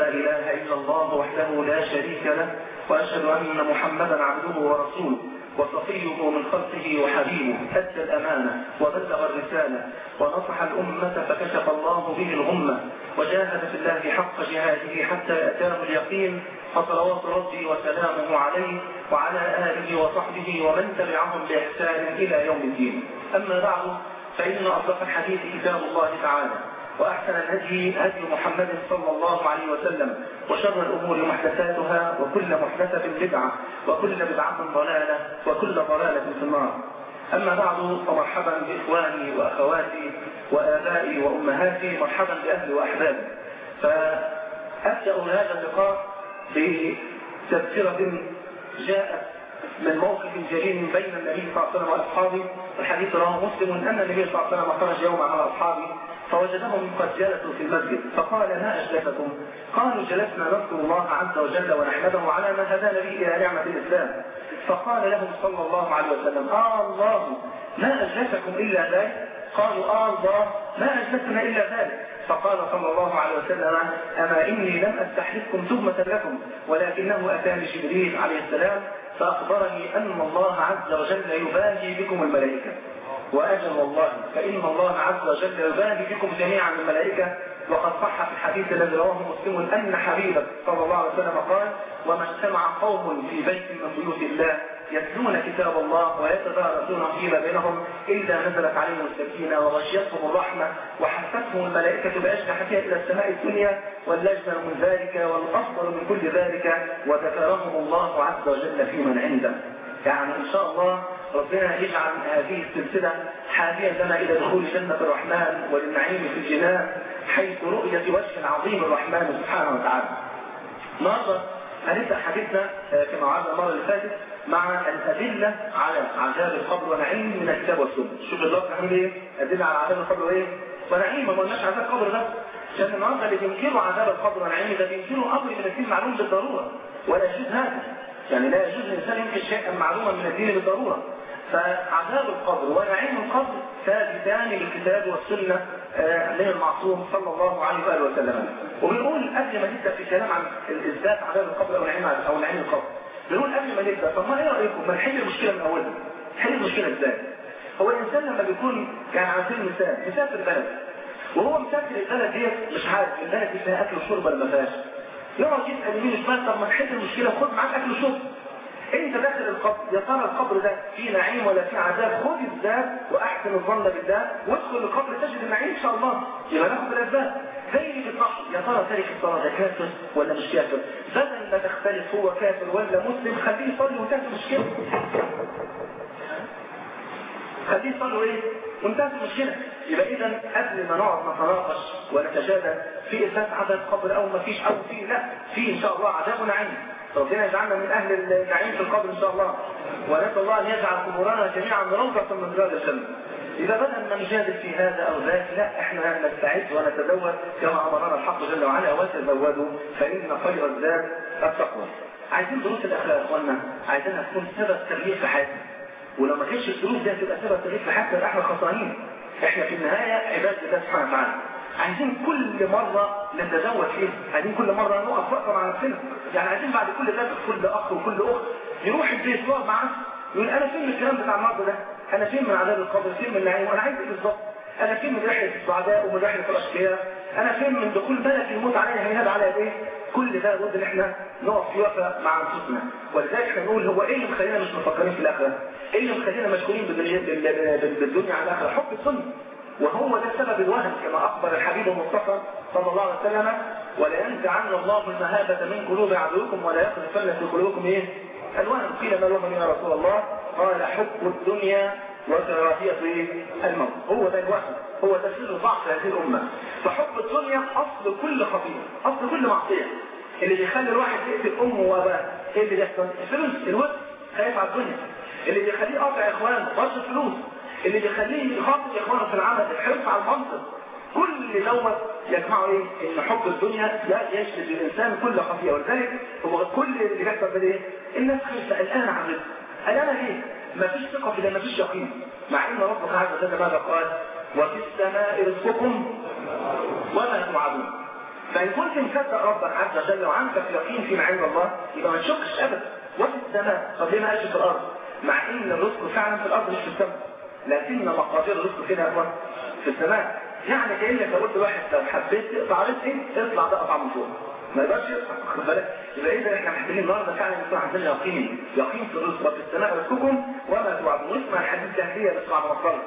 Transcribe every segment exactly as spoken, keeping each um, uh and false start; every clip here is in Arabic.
لا إله إلا الله وحده لا شريك له، وأشهد أن محمدا عبده ورسوله وصفيه من خلقه وحبيبه، أدى الأمانة وبلغ الرسالة ونصح الأمة فكشف الله به الغمة، وجاهد في الله حق جهاده حتى أتاه اليقين، فصلوات ربي وسلامه عليه وعلى آله وصحبه ومن تبعهم بإحسان إلى يوم الدين. أما بعد، فإن أصدق الحديث كتاب الله تعالى، وأحسن الهدي هدي محمد صلى الله عليه وسلم، وشر الأمور محدثاتها، وكل محدثة بدعة، وكل بدعة ضلالة، وكل ضلالة في النار. أما بعد، فمرحبا بإخواني وأخواتي وآبائي وأمهاتي، مرحبا بأهلي وأحبابي. فأبدأ هذا اللقاء بتذكرة جاءت من موقف جليل بين النبي صلى الله عليه وسلم وأصحابه. الحديث رواه مسلم أن النبي صلى الله عليه وسلم خرج يوما مع أصحابه فوجدهم قد جلسوا في المسجد، فقال: ما أجلسكم؟ قالوا: جلسنا نذكر الله عز وجل ونحمده على ما هدانا به إلى نعمة الإسلام. فقال لهم صلى الله عليه وسلم: آه الله، ما أجلسكم إلا ذلك؟ قالوا: آه الله، ما أجلسنا إلا ذلك. فقال صلى الله عليه وسلم: أما إني لم أستحلفكم تهمة لكم، ولكنه أتاني جبريل عليه السلام فأخبرني أن الله عز وجل يباهي بكم الملائكة. وأجل والله، فإن الله عز وجل يباهي بكم جميعا الملائكة. وقد صح في الحديث الذي رواه مسلم أن حبيبه صلى الله عليه وسلم قال: وما اجتمع قوم في بيت من بيوت الله يتلون كتاب الله ويتدارسونه فيما بينهم إلا نزلت عليهم السكينة وغشيتهم الرحمة وحفتهم الملائكة بأجنحتها إلى السماء الدنيا، والأجمل من ذلك والأفضل من كل ذلك وذكرهم الله عز وجل في من عنده. يعني إن شاء الله ربنا يجعل هذه السلسلة حاديا لنا إلى دخول جنة الرحمن والنعيم في الجنان، حيث رؤية وجه عظيم الرحمن سبحانه وتعالى. النهارده هنبدأ حديثنا كما وعدنا المرة اللي فاتت مع الأدلة على عذاب القبر ونعيم من الكتاب والسنة. شوف الله هنقول إيه؟ أدلة على عذاب القبر وإيه؟ ونعيم. ما قلناش عذاب القبر ده، لأن النهارده اللي بينكروا عذاب القبر ونعيم ده بينكروا أمر من الدين معلوم بالضرورة، ولا يجوز هذا. يعني لا يجوز الإنسان ينكر شيئا معلوما من الدين بالضرورة. فعذاب القبر ونعيم القبر ثابتان بالكتاب والسنة من المعصوم صلى الله عليه وآله وسلم. وبنقول قبل ما نبدأ في كلام عن إثبات عذاب القبر أو نعيم أو نعيم القبر، بنقول قبل ما نبدأ طب ما إيه رأيكم ما نحل المشكلة من أولها؟ نحل المشكلة إزاي؟ هو الإنسان لما بيكون يعني على سبيل المثال مسافر بلد، وهو مسافر البلد ديت مش عارف البلد دي فيها أكل وشرب ولا ما فيهاش، يقعد يسأل يمين وشمال طب ما نحل المشكلة خد معاك أكل وشرب. انت داخل القبر، يا ترى القبر ده فيه نعيم ولا فيه عذاب؟ خد الذات واحسن الظن بالله وادخل القبر تجد النعيم ان شاء الله. يبقى ناخد الاسباب زي اللي بتنحر، يا ترى تارك الصلاه ده كافر ولا مش كافر؟ بدل ما تختلف هو كافر ولا مسلم خليه يصلي وانتهت المشكله. خليه يصلي ايه؟ وانتهت المشكله. يبقى اذا قبل ما نقعد نتناقش ونتجادل في اثبات عذاب القبر او ما فيش او في لا، في ان شاء الله عذاب ونعيم. ربنا يجعلنا من أهل النعيم في القبر إن شاء الله، ونسأل الله أن يجعل قبورنا جميعا روضة من رياض الجنة. إذا بدأنا ما نجادل في هذا أو ذاك، لا إحنا نستعد ونتزود كما أمرنا الحق جل وعلا: وتزودوا فإن خير الزاد التقوى. عايزين دروس الأخلاق يا إخواننا، عايزينها تكون سبب تغيير في حياتنا، ولو ما كانش الدروس دي هتبقى سبب تغيير في حياتنا إحنا خسرانين. إحنا في النهاية عباد الله سبحانه وتعالى، عايزين كل مرة نتزود فيه، عايزين كل مرة نقف وقفة مع نفسنا. يعني عايزين بعد كل ذلك كل أخ وكل أخت يروح البيت يقف مع نفسه يقول أنا فين من الكلام بتاع النهارده ده؟ أنا فين من عذاب القبر؟ فين من النعيم؟ وأنا عايز إيه بالظبط؟ أنا فين من رحلة السعداء ومن رحلة الأشقياء؟ أنا فين من دخول بلد الموت عليها هيهاب عليها إيه؟ كل ده لابد إن إحنا نقف في وقفة مع أنفسنا. ولذلك إحنا نقول هو إيه اللي مخلينا مش مفكرين في الآخرة؟ إيه اللي مخلينا مشغولين بالدنيا على الآخرة؟ حب السنة. وهو ده سبب الوهن كما أخبر الحبيب المصطفى صلى الله عليه وسلم: ولا ينزعن الله المهابة من قلوب عدوكم ولا يقذفن في قلوبكم إيه؟ الوهن. قيل ما الوهن يا رسول الله؟ قال: حب الدنيا وكراهية الموت. هو ده الوهن، هو ده سر ضعف هذه الأمة. فحب الدنيا أصل كل خطيئة، أصل كل معصية. اللي بيخلي الواحد يقتل أمه وأباه إيه اللي بيحصل؟ الفلوس، الوقت، خايف على الدنيا. اللي بيخليه قاطع إخوانه برضه الفلوس. اللي بيخليه يخاطب إخوانه في العمل الحرص على المنصب. كل دوت يجمعوا ايه؟ ان حب الدنيا لا يشمل الانسان كل خطيئه. ولذلك هو كل اللي بيحصل ده ايه؟ الناس خايفه الان عن رزق. الان ليه؟ ما فيش ثقه في ده، ما فيش يقين. مع ان ربنا عز وجل ماذا قال؟ وفي السماء رزقكم وما توعدون. فإن كنت مصدق ربك عز وجل وعندك يقين فيما عند الله يبقى ما تشكش أبدا. وفي السماء، طب ليه ما قالش في الأرض؟ مع إن الرزق فعلا في الأرض مش في السماء، لكن مقادير الرزق كده يا إخوان في السماء. يعني كأنك لو قلت لواحد لو حبيت تقطع رزقي اطلع بقى اقطع من فوق، ما يقدرش يقطع، خد بالك؟ يبقى إذا إحنا محتاجين النهارده فعلا يكون عندنا يقين، يقين في الرزق وفي السماء رزقكم وما توعدون. واسمع الحديث الجاهلية بس مع مصطلح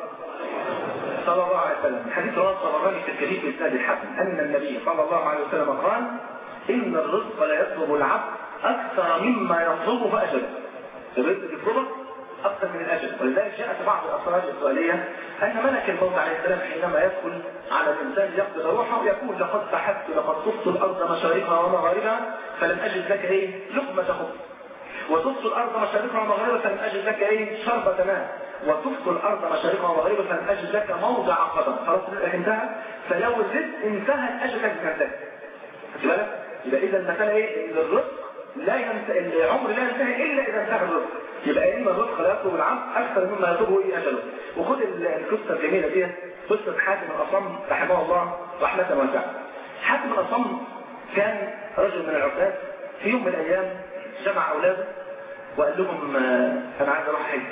صلى الله عليه وسلم، حديث رواه الطبراني في الكبير بإسناد الحسن أن النبي صلى الله عليه وسلم قال: إن الرزق لا يطلب العبد أكثر مما يطلبه أجل. الرزق يطلبه أكثر من الأجل. ولذلك جاءت بعض الأسرار السؤالية أن ملك الموت عليه السلام حينما يدخل على الإنسان يقبض روحه يقول: لقد بحثت لقد طفت الأرض مشارقها ومغاربها فلم أجد لك إيه لقمة خبز، وطفت الأرض مشارقها ومغاربها فلم أجد لك إيه شربة ماء، وطفت الأرض مشارقها ومغاربها فلم أجد لك موضع قدم. خلاص رزقك انتهى. فلو الرزق انتهى أجلك بنفسك. خد بالك؟ يبقى إذا المسألة إيه؟ إن الرزق لا ينتهي، العمر لا ينتهي إلا إذا انتهى الرزق. يبقى إما الرزق لا يطلب العبد أكثر مما يطلبه إيه أجله. وخد القصة الجميلة دي، قصة حاتم الأصم رحمه الله رحمة واسعة. حاتم الأصم كان رجل من العباد، في يوم من الأيام جمع أولاده وقال لهم: أنا عايز أروح حج.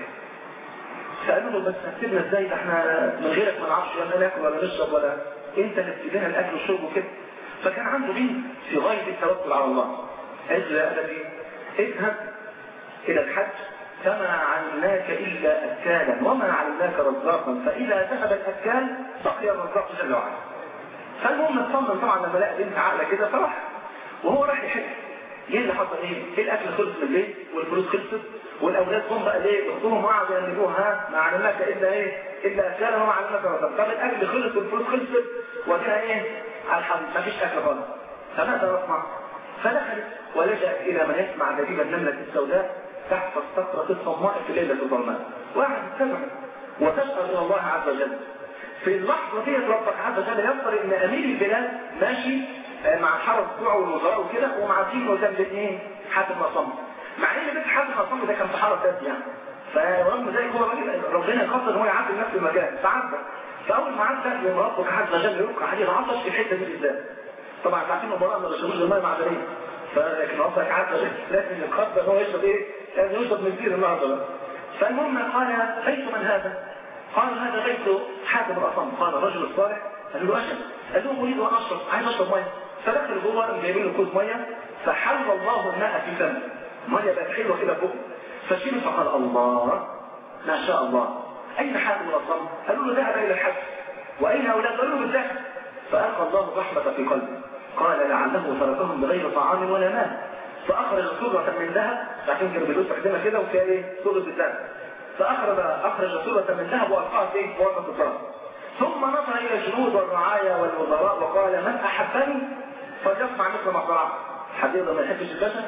سألوا له: بس هتسيبنا إزاي؟ ده إحنا من غيرك ما نعرفش ولا ناكل ولا نشرب ولا أنت اللي بتدينا الأكل والشرب وكده. فكان عنده بنت في غاية التوكل على الله. قال له: يا أبتي اذهب إلى الحج فما علمناك إلا أكالا وما علمناك رزاقا، فإذا ذهب الأكال بقي الرزاق جل وعلا. فالمهم اطمن طبعا لما لقى بنت عاقله كده فراح، وهو راح يحج. ايه اللي حصل؟ ايه؟ الاكل خلص من البيت والفلوس خلصت والاولاد هم بقى ليه اختهم وقعدوا ينبوها: ها ما علمناك الا ايه؟ الا اكالا وما علمناك رزاقا. طب الاكل خلص والفلوس خلصت وجاء ايه؟ على الحمد ما فيش اكل خالص. فماذا نصنع؟ فدخلت ولجأت الى من يسمع دبيب النمله السوداء تحت الصخرة الصماء في ليلة الظلماء، واحد تسمع وتسأل إلى الله عز وجل. في اللحظة دي ربك عز وجل يذكر إن أمير البلاد ماشي مع الحرس بتوعه والوزراء وكده ومعدين قدام الاثنين حاتم الأصم، مع إن بيت حاتم الأصم ده كان في حرس ذاتي يعني. فرغم ذلك هو راجل ربنا يقدر إن هو يعدي نفس المكان فعدى. فأول ما عدى يوم ربك عز وجل يلقى عليه العطش في الحتة دي بالذات. طبعا انتوا عارفين البراءة ما بيشربوش الماء معدنية، فلكن ربك عز وجل لازم يقدر إن هو يشرب إيه؟ لازم يشرب من كثير النهارده بقى. فالمهم قال: بيت من هذا؟ قال: هذا بيت حاتم الأصم. قال الرجل الصالح: قال له: أشرب. قال له: أريد أن أشرب، عايز أشرب مية. فدخل جوه جايبين له كوز مية، فحل الله الماء في فمه، مية بقت حلوة كده فوق. فشرب فقال: الله ما شاء الله. أين حاتم الأصم؟ قالوا له: ذهب إلى الحج. وأين أولاد؟ قالوا له: بالذهب. فألقى الله الرحمة في قلبه، قال: لعله تركهم بغير طعام ولا ماء. فأخرج صورة من ذهب، لكن كانوا بيدوس تحديمها كده وفيها ايه؟ صورة الذهب. فأخرج أخرج صورة من ذهب وألقاها في وسط الصلاة. ثم نظر إلى الجنود والرعايا والوزراء وقال: من أحبني فليصنع مثل ما صنعت. حد يقدر ما يحبش الباشا؟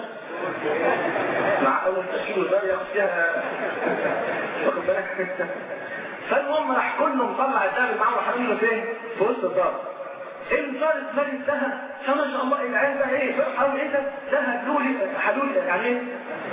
مع أول تشكيل وزارة ياخد فيها واخد بالك؟ فالمهم راح كله مطلع الذهب معاه وحامله فين؟ في وسط الدار. انصارت مال الذهب، فما شاء الله العيال بقى ايه فرحوا ايه ده ذهب لولي حلول يعني ايه؟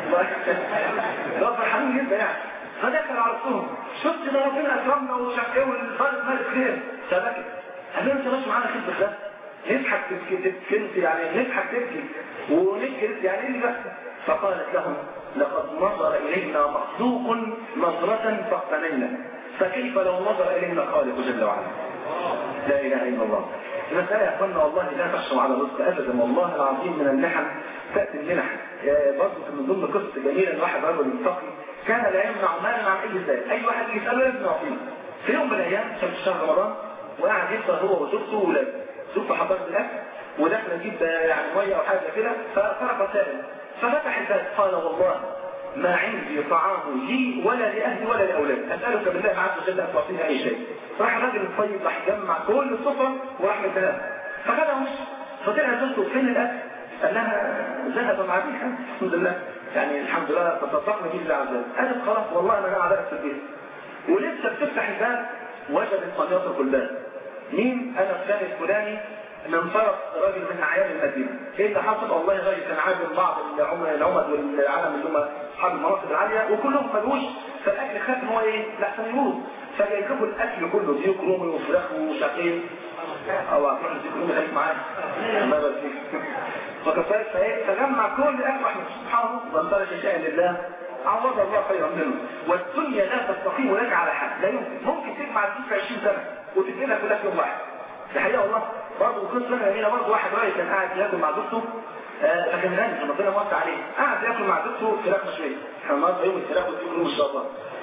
لا فرحانين جدا يعني. فدخل عرضهم: شفت ده ربنا اكرمنا وشاف ايه والفرد مال خير. فبكت. قال له: انت ماشي معانا خير بالله؟ نضحك تبكي تبكي يعني نضحك تبكي ونجلس يعني ايه بس؟ فقالت لهم: لقد نظر الينا مخلوق نظرة فاقتنينا، فكيف لو نظر الينا خالق جل وعلا؟ لا اله الا الله. المسألة يا اخوانا والله لا تخشوا على الرزق ابدا، والله العظيم من المحن تأتي المنح. برضه من ضمن قصة جميلة ان واحد رجل متقي كان لا يمنع مالا عن اي زاد، اي واحد يسأله لازم يعطيه. في يوم من الايام كان في شهر رمضان وقاعد يفطر هو وزوجته وولاده، زوجته حضرت الاكل ودخل يجيب يعني ميه او حاجه كده فطرق سائل ففتح الباب قال: والله ما عندي طعام لي ولا لاهلي ولا لاولادي، اسالك بالله عز وجل ان تعطيني اي شيء. راح الراجل الطيب راح جمع كل السفره وراح مديها فخدها وش فطلع زوجته: فين الاكل؟ قال لها: ذهب مع بيها الحمد لله، يعني الحمد لله تصدقنا به الله عز وجل. قالت: خلاص والله انا قاعد في البيت. ولسه بتفتح الباب وجدت من يطرق الباب. مين؟ انا فلان الفلاني من طرف راجل من اعيان المدينه. ايه اللي حصل؟ والله راجل كان عازم بعض العمد والعالم اللي هم اصحاب المناصب العاليه وكلهم ما جوش، فالاكل خاف ان هو ايه؟ لا يموت، فجايب لكم الاكل كله ديك رومي وفراخ وشقيق او هتروح للدكتور خليك معايا ما بديك فكفايه فايه تجمع كل الاكل احنا سبحان الله بنطلع شيء لله عوض الله خيرا منه. والدنيا لا تستقيم لك على حد، لا يمكن. ممكن تجمع الفلوس في عشرين سنه وتقلبها كلها في يوم واحد. دي حقيقه والله. برضه قصه هنا برضه واحد راجل كان قاعد ياكل مع زوجته فكان غني ربنا موسع عليه، قاعد ياكل مع زوجته فراخ مشويه. احنا النهارده يوم الفراخ واليوم ان شاء الله.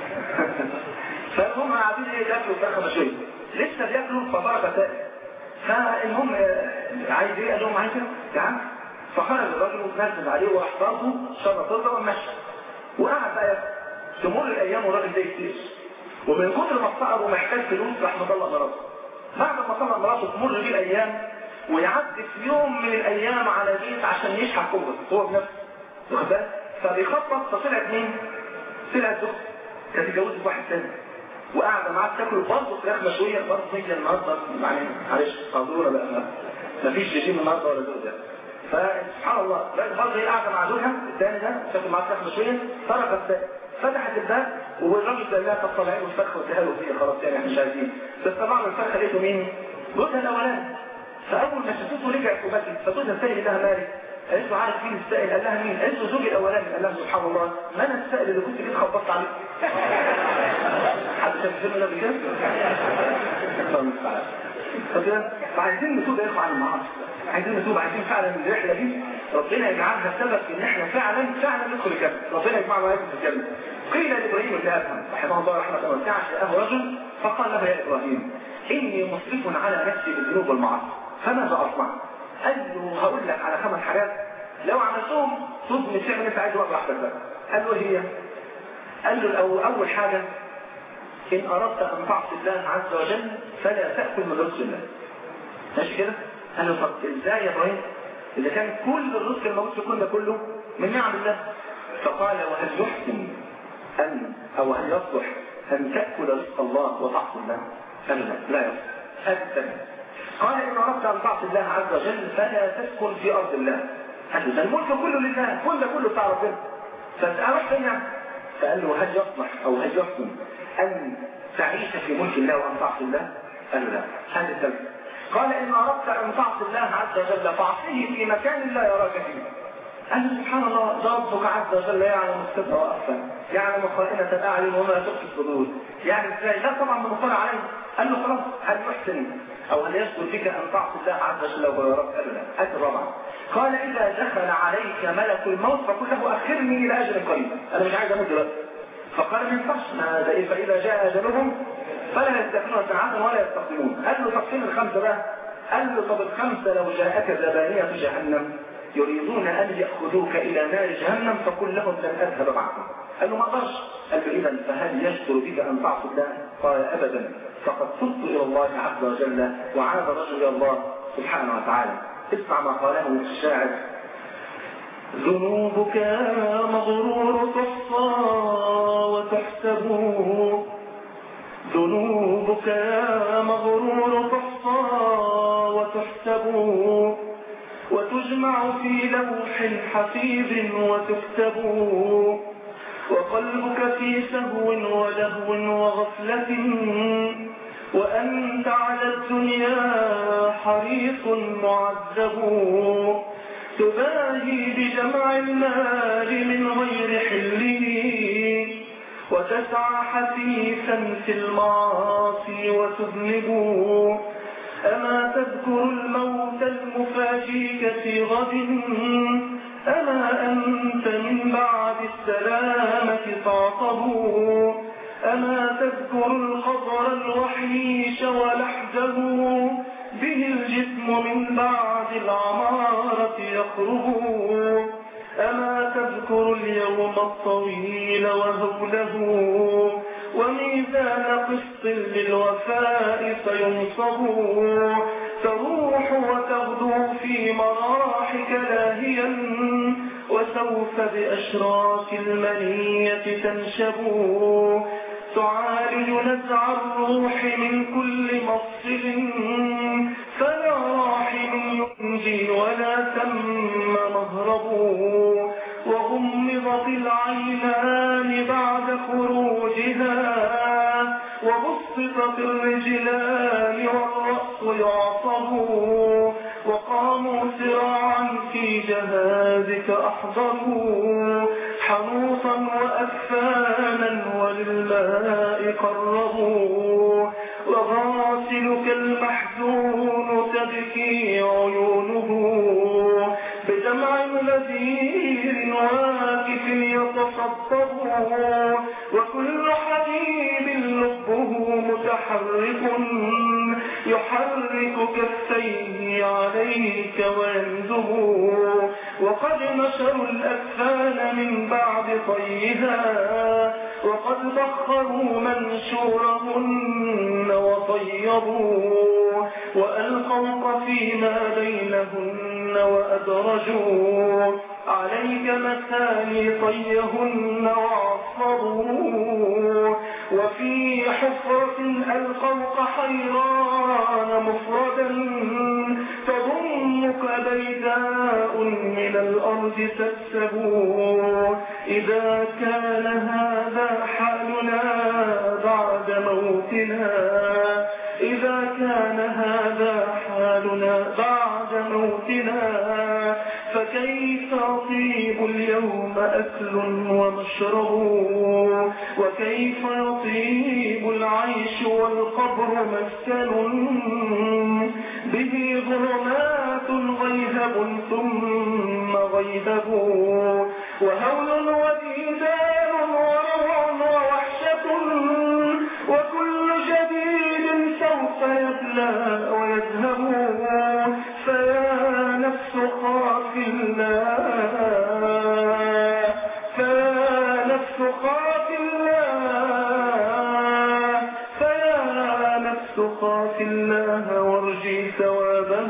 فهم قاعدين ايه ياكلوا فراخ مشويه لسه بياكلوا فطرق تاني. فالمهم عايز ايه؟ قال لهم عايز ايه؟ يا عم. فخرج الراجل وتنزل عليه وراح ضربه شرط ضربه ومشى. وقعد بقى ياكل. تمر الايام والراجل ده يكتير. ومن كتر ما افتقر ومحتاج فلوس راح مطلق مراته. بعد ما طلق مراته تمر بيه الايام ويعدي في يوم من الايام على بيت عشان يشحن كبر هو بنفسه. واخد بالك؟ فبيخطط فطلعت مين؟ طلعت زوجته. كانت اتجوزت واحد ثاني. وقاعده معاه تاكل برضه فراخ مشويه برضه هي النهارده يعني معلش قدوره بقى مفيش رجيم النهارده ولا زوجها. فسبحان الله برضه هي قاعده مع زوجها الثاني ده تاكل معاه فراخ مشويه طرقت فتحت الباب والراجل قال لها طب طلعي له الفرخه واديها له فيها خلاص يعني احنا مش عايزين. بس طبعا الفرخه لقيته مين؟ جوزها الاولاني. فاول ما شافته رجعت وبكت فجوزها الثاني لها مالك؟ قالت له عارف مين السائل؟ قال لها مين؟ قالت له زوجي الاولاني. قال لها سبحان الله ما انا السائل اللي كنت جيت خبطت عليه. حد شاف الفيلم ده بكده؟ طب عايزين نتوب يا اخوان عن المعاصي، عايزين نتوب، عايزين فعلا الرحله دي ربنا يجعلها سبب ان احنا فعلا فعلا ندخل الجنه، ربنا يجمعنا وياكم في الجنه. قيل لابراهيم بن ادهم رحمه الله رحمه واسعه جاءه رجل فقال له يا ابراهيم اني مسرف على نفسي بالذنوب والمعاصي فماذا اصنع؟ قال له هقول لك على خمس حاجات لو عملتهم تضمن تعمل انت عايزه واحده بس. قال له هي؟ قال له الأول اول حاجه ان اردت ان تعصي الله عز وجل فلا تاكل من رزق الله. ماشي كده؟ قال له طب ازاي يا ابراهيم؟ اذا كان كل الرزق الموجود في الكون ده كله من نعم الله. فقال وهل يحسن ان او هل يصلح ان تاكل رزق الله وتعصي الله؟ قال لا لا يصلح. هذا الثاني. قال ان اردت ان تعصي الله عز وجل فلا تسكن في ارض الله. قال له الملك كله لله، كل ده كله بتاع ربنا. فاروح فين يعني؟ فقال له هل يصلح او هل يحسن ان تعيش في ملك الله وان تعصي الله؟ قال له لا. هذا الثالث. قال إن أردت أن تعصي الله عز وجل فاعصيه في مكان لا يراك فيه. قال له سبحان الله ربك عز وجل يعلم السر وأخفى، يعلم خائنة الأعين وما تخفي الصدور. يعني ازاي؟ لا طبعا بنطلع عليه. قال له خلاص هل يحسن أو هل يسهل بك أن تعصي الله عز وجل وهو يراك؟ قال له لا. هذا الرابع. قال إذا دخل عليك ملك الموت فقل له أخرني إلى أجل قريب، أنا مش عايز أموت دلوقتي. فقال ما ينفعش هذا إيه؟ فإذا جاء أجلهم فلا يستكنون ساعة ولا يستقدمون. قال له تقسيم الخمسة بقى. قال له طب الخمسة لو جاءك زبانية جهنم يريدون أن يأخذوك إلى نار جهنم فقل لهم لن أذهب معكم. قال له ما أقدرش. قال له إذا فهل يشكر بك أن تعصي الله؟ قال أبدا فقد تبت إلى الله عز وجل وعاد رجل إلى الله سبحانه وتعالى. اسمع ما قاله الشاعر: ذنوبك مغرور تصفى وتحسب، ذنوبك يا مغرور تصفى وتحسب وتجمع في لوح حفيظ وتكتب، وقلبك في سهو ولهو وغفلة وأنت على الدنيا حريص معذب، تباهي بجمع المال من غير حله وتسعى حثيثا في المعاصي وتذنب، أما تذكر الموت المفاجيك في غد، أما أنت من بعد السلامة تعقب، أما تذكر الخضر الوحيش ولحده به الجسم من بعد العمارة يخرب، أما تذكر اليوم الطويل وهوله وميزان قسط للوفاء فينصب، تروح وتغدو في مراحك لاهيا وسوف بأشراك المنية تنشب، تعالج نزع الروح من كل مفصل فلا راحم ينجي ولا ثم مهرب، وغمضت العينان بعد خروجها وبسطت الرجلان والرأس يعصبوا وقاموا سراعا في جهازك أحضروا حنوطا وأكفانا وللماء قربوا وغاسلك المحزون تبكي عيونه بدمع غزير واقف يتصبب وكل حبيب لبه متحرك يحرك كفيه عليك وينزه وقد نشروا الأكفان من بعد طيها وقد بخروا منشورهن وطيبوا وألقوا فيما بينهن وأدرجوا عليك مثاني طيهن وعصروا وفي حفرة ألقوك حيران مفردا تضمك بيداء من الأرض تكسبوا إذا كان هذا حالنا بعد موتنا إذا كان هذا حالنا بعد موتنا فكيف يطيب اليوم أكل ومشرب وكيف يطيب العيش والقبر مسكن به ظلمات غيهب ثم غيبب وهول وديدان وروع ووحشة وكل جديد سوف يبلى ويذهب فيا نفس خاف الله فيا نفس خاف الله فيا نفس خاف الله وارجي ثوابه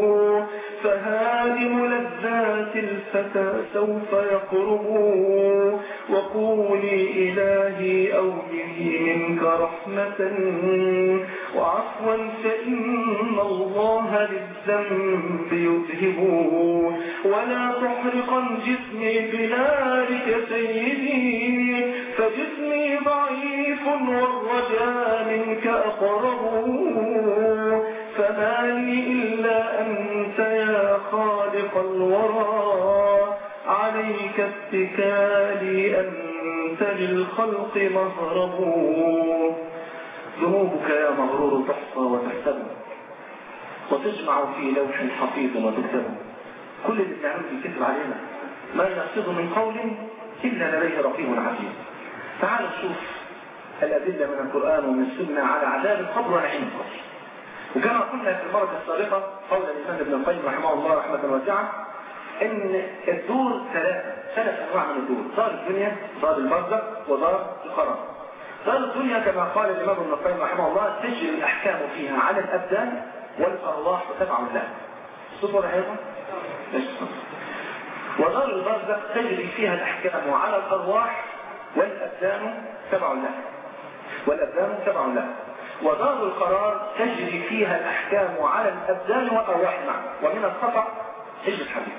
فهادم لذات الفتى سوف يقرب وقولي إلهي أولي منك رحمة وعفوا فإن الله للذنب يذهب ولا تحرقا جسمي بنارك سيدي فجسمي ضعيف والرجاء منك أقرب فما لي إلا أنت يا خالق الورى عليك اتكالي أنت للخلق مهرب ذنوبك يا مغرور تحصى وتحسب وتجمع في لوح حفيظ وتكتب كل اللي بنعمله يكتب علينا ما يقصد من قول إلا لديه رقيب عتيد. تعالوا نشوف الأدلة من القرآن ومن السنة على عذاب القبر ونعيم القبر. وكما قلنا في المرة السابقة قول الإمام ابن القيم رحمه الله رحمة واسعة إن الدور ثلاثة ثلاث أنواع من الدور: دار الدنيا، دار البرزخ، ودار القرار. دار الدنيا كما قال الإمام ابن القيم رحمه الله تجري الأحكام فيها على الأبدان والأرواح تبع لها. الصفر أيضا ودار البرزخ تجري فيها الأحكام على الأرواح والأبدان تبع لها والأبدان تبع لها. ودار القرار تجري فيها الأحكام على الأبدان والأرواح معا. ومن الخطأ حجة الحديث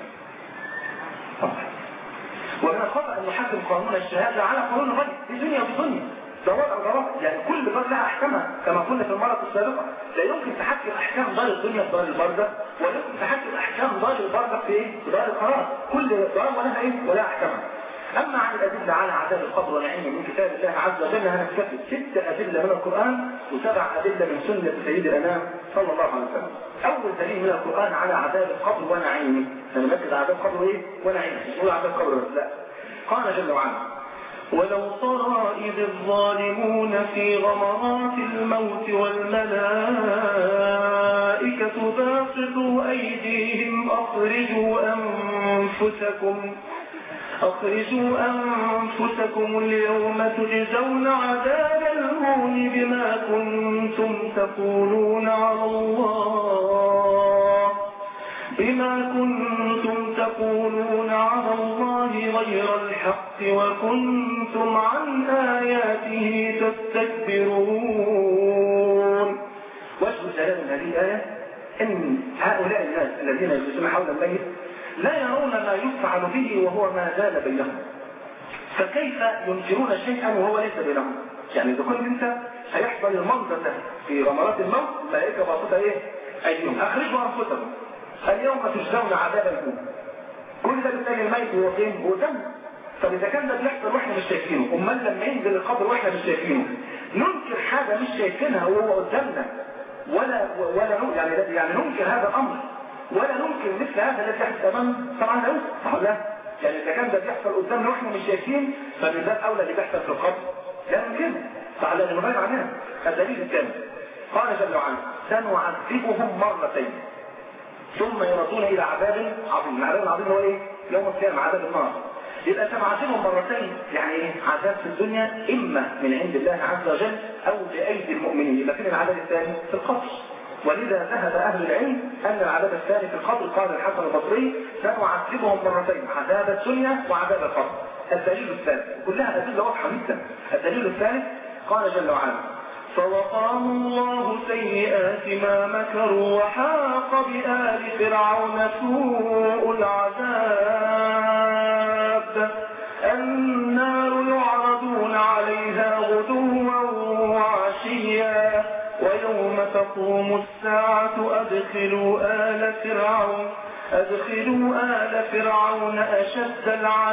ومن الخطأ أن يحكم قانون الشهادة على قانون الغيب في دنيا وفي دنيا. ده وضع ضروري، يعني كل بلد لها أحكامها كما قلنا في المرة السابقة. لا يمكن تحكم أحكام دار الدنيا في دار البرزخ ولا يمكن تحكم أحكام دار البرزخ في إيه؟ في دار القرار. كل دار ولها إيه؟ ولا أحكامها. أما عن الأدلة على عذاب القبر ونعيمه من كتاب الله عز وجل هنكتفي ست أدلة من القرآن وسبع أدلة من سنة سيد الأنام صلى الله عليه وسلم. أول دليل من القرآن على عذاب القبر ونعيمه، نركز على عذاب القبر إيه؟ ونعيمه، مش نقول عذاب القبر بس، لا. قال جل وعلا: ولو ترى إذ الظالمون في غمرات الموت والملائكة باسطوا أيديهم أخرجوا أنفسكم أخرجوا أنفسكم اليوم تجزون عذاب الهون بما كنتم تقولون على الله بما كنتم تقولون على الله غير الحق وكنتم عن آياته تستكبرون. وجه جلال هذه الآية إن هؤلاء الناس الذين يجلسون حول الميت لا يرون ما يفعل به وهو ما زال بينهم، فكيف ينكرون شيئا وهو ليس بينهم؟ يعني إذا كنت أنت هيحصل المنظر ده في غمرات الموت، ملائكة باسطة إيه؟ اليوم اخرجوا انفسكم اليوم تجزون عذاب الهون. كل ده بالتالي الميت هو فين؟ هو دم. طب اذا كان ده بيحصل واحنا مش شايفينه، امال لما ينزل القبر واحنا مش شايفينه ننكر حاجه مش شايفينها وهو قدامنا ولا ولا يعني يعني ننكر هذا الامر ولا ننكر مثل هذا الذي يحدث امامنا؟ طبعا لا صح ولا لا؟ يعني اذا كان ده بيحصل قدامنا واحنا مش شايفين فمن باب اولى اللي بيحصل في القبر لا يمكن صح ولا نغير عنها. الدليل الثاني قال جل وعلا سنعذبهم مرتين ثم يردون الى عذاب عظيم. العذاب العظيم هو ايه؟ يوم القيامه عذاب النار. يبقى سنعذبهم مرتين يعني ايه؟ عذاب في الدنيا اما من عند الله عز وجل او بايدي المؤمنين. يبقى فين العذاب الثاني؟ في القبر. ولذا ذهب اهل العلم ان العذاب الثاني في القبر. قال الحسن البصري سنعذبهم مرتين عذاب الدنيا وعذاب القبر. الدليل الثالث كلها ادله واضحه جدا. الدليل الثالث قال جل وعلا فوقاهم الله سيئات ما مكروا وحاق بآل فرعون سوء العذاب النار يعرضون عليها غدوا وعشيا ويوم تقوم الساعة أدخلوا آل فرعون أدخلوا آل فرعون أشد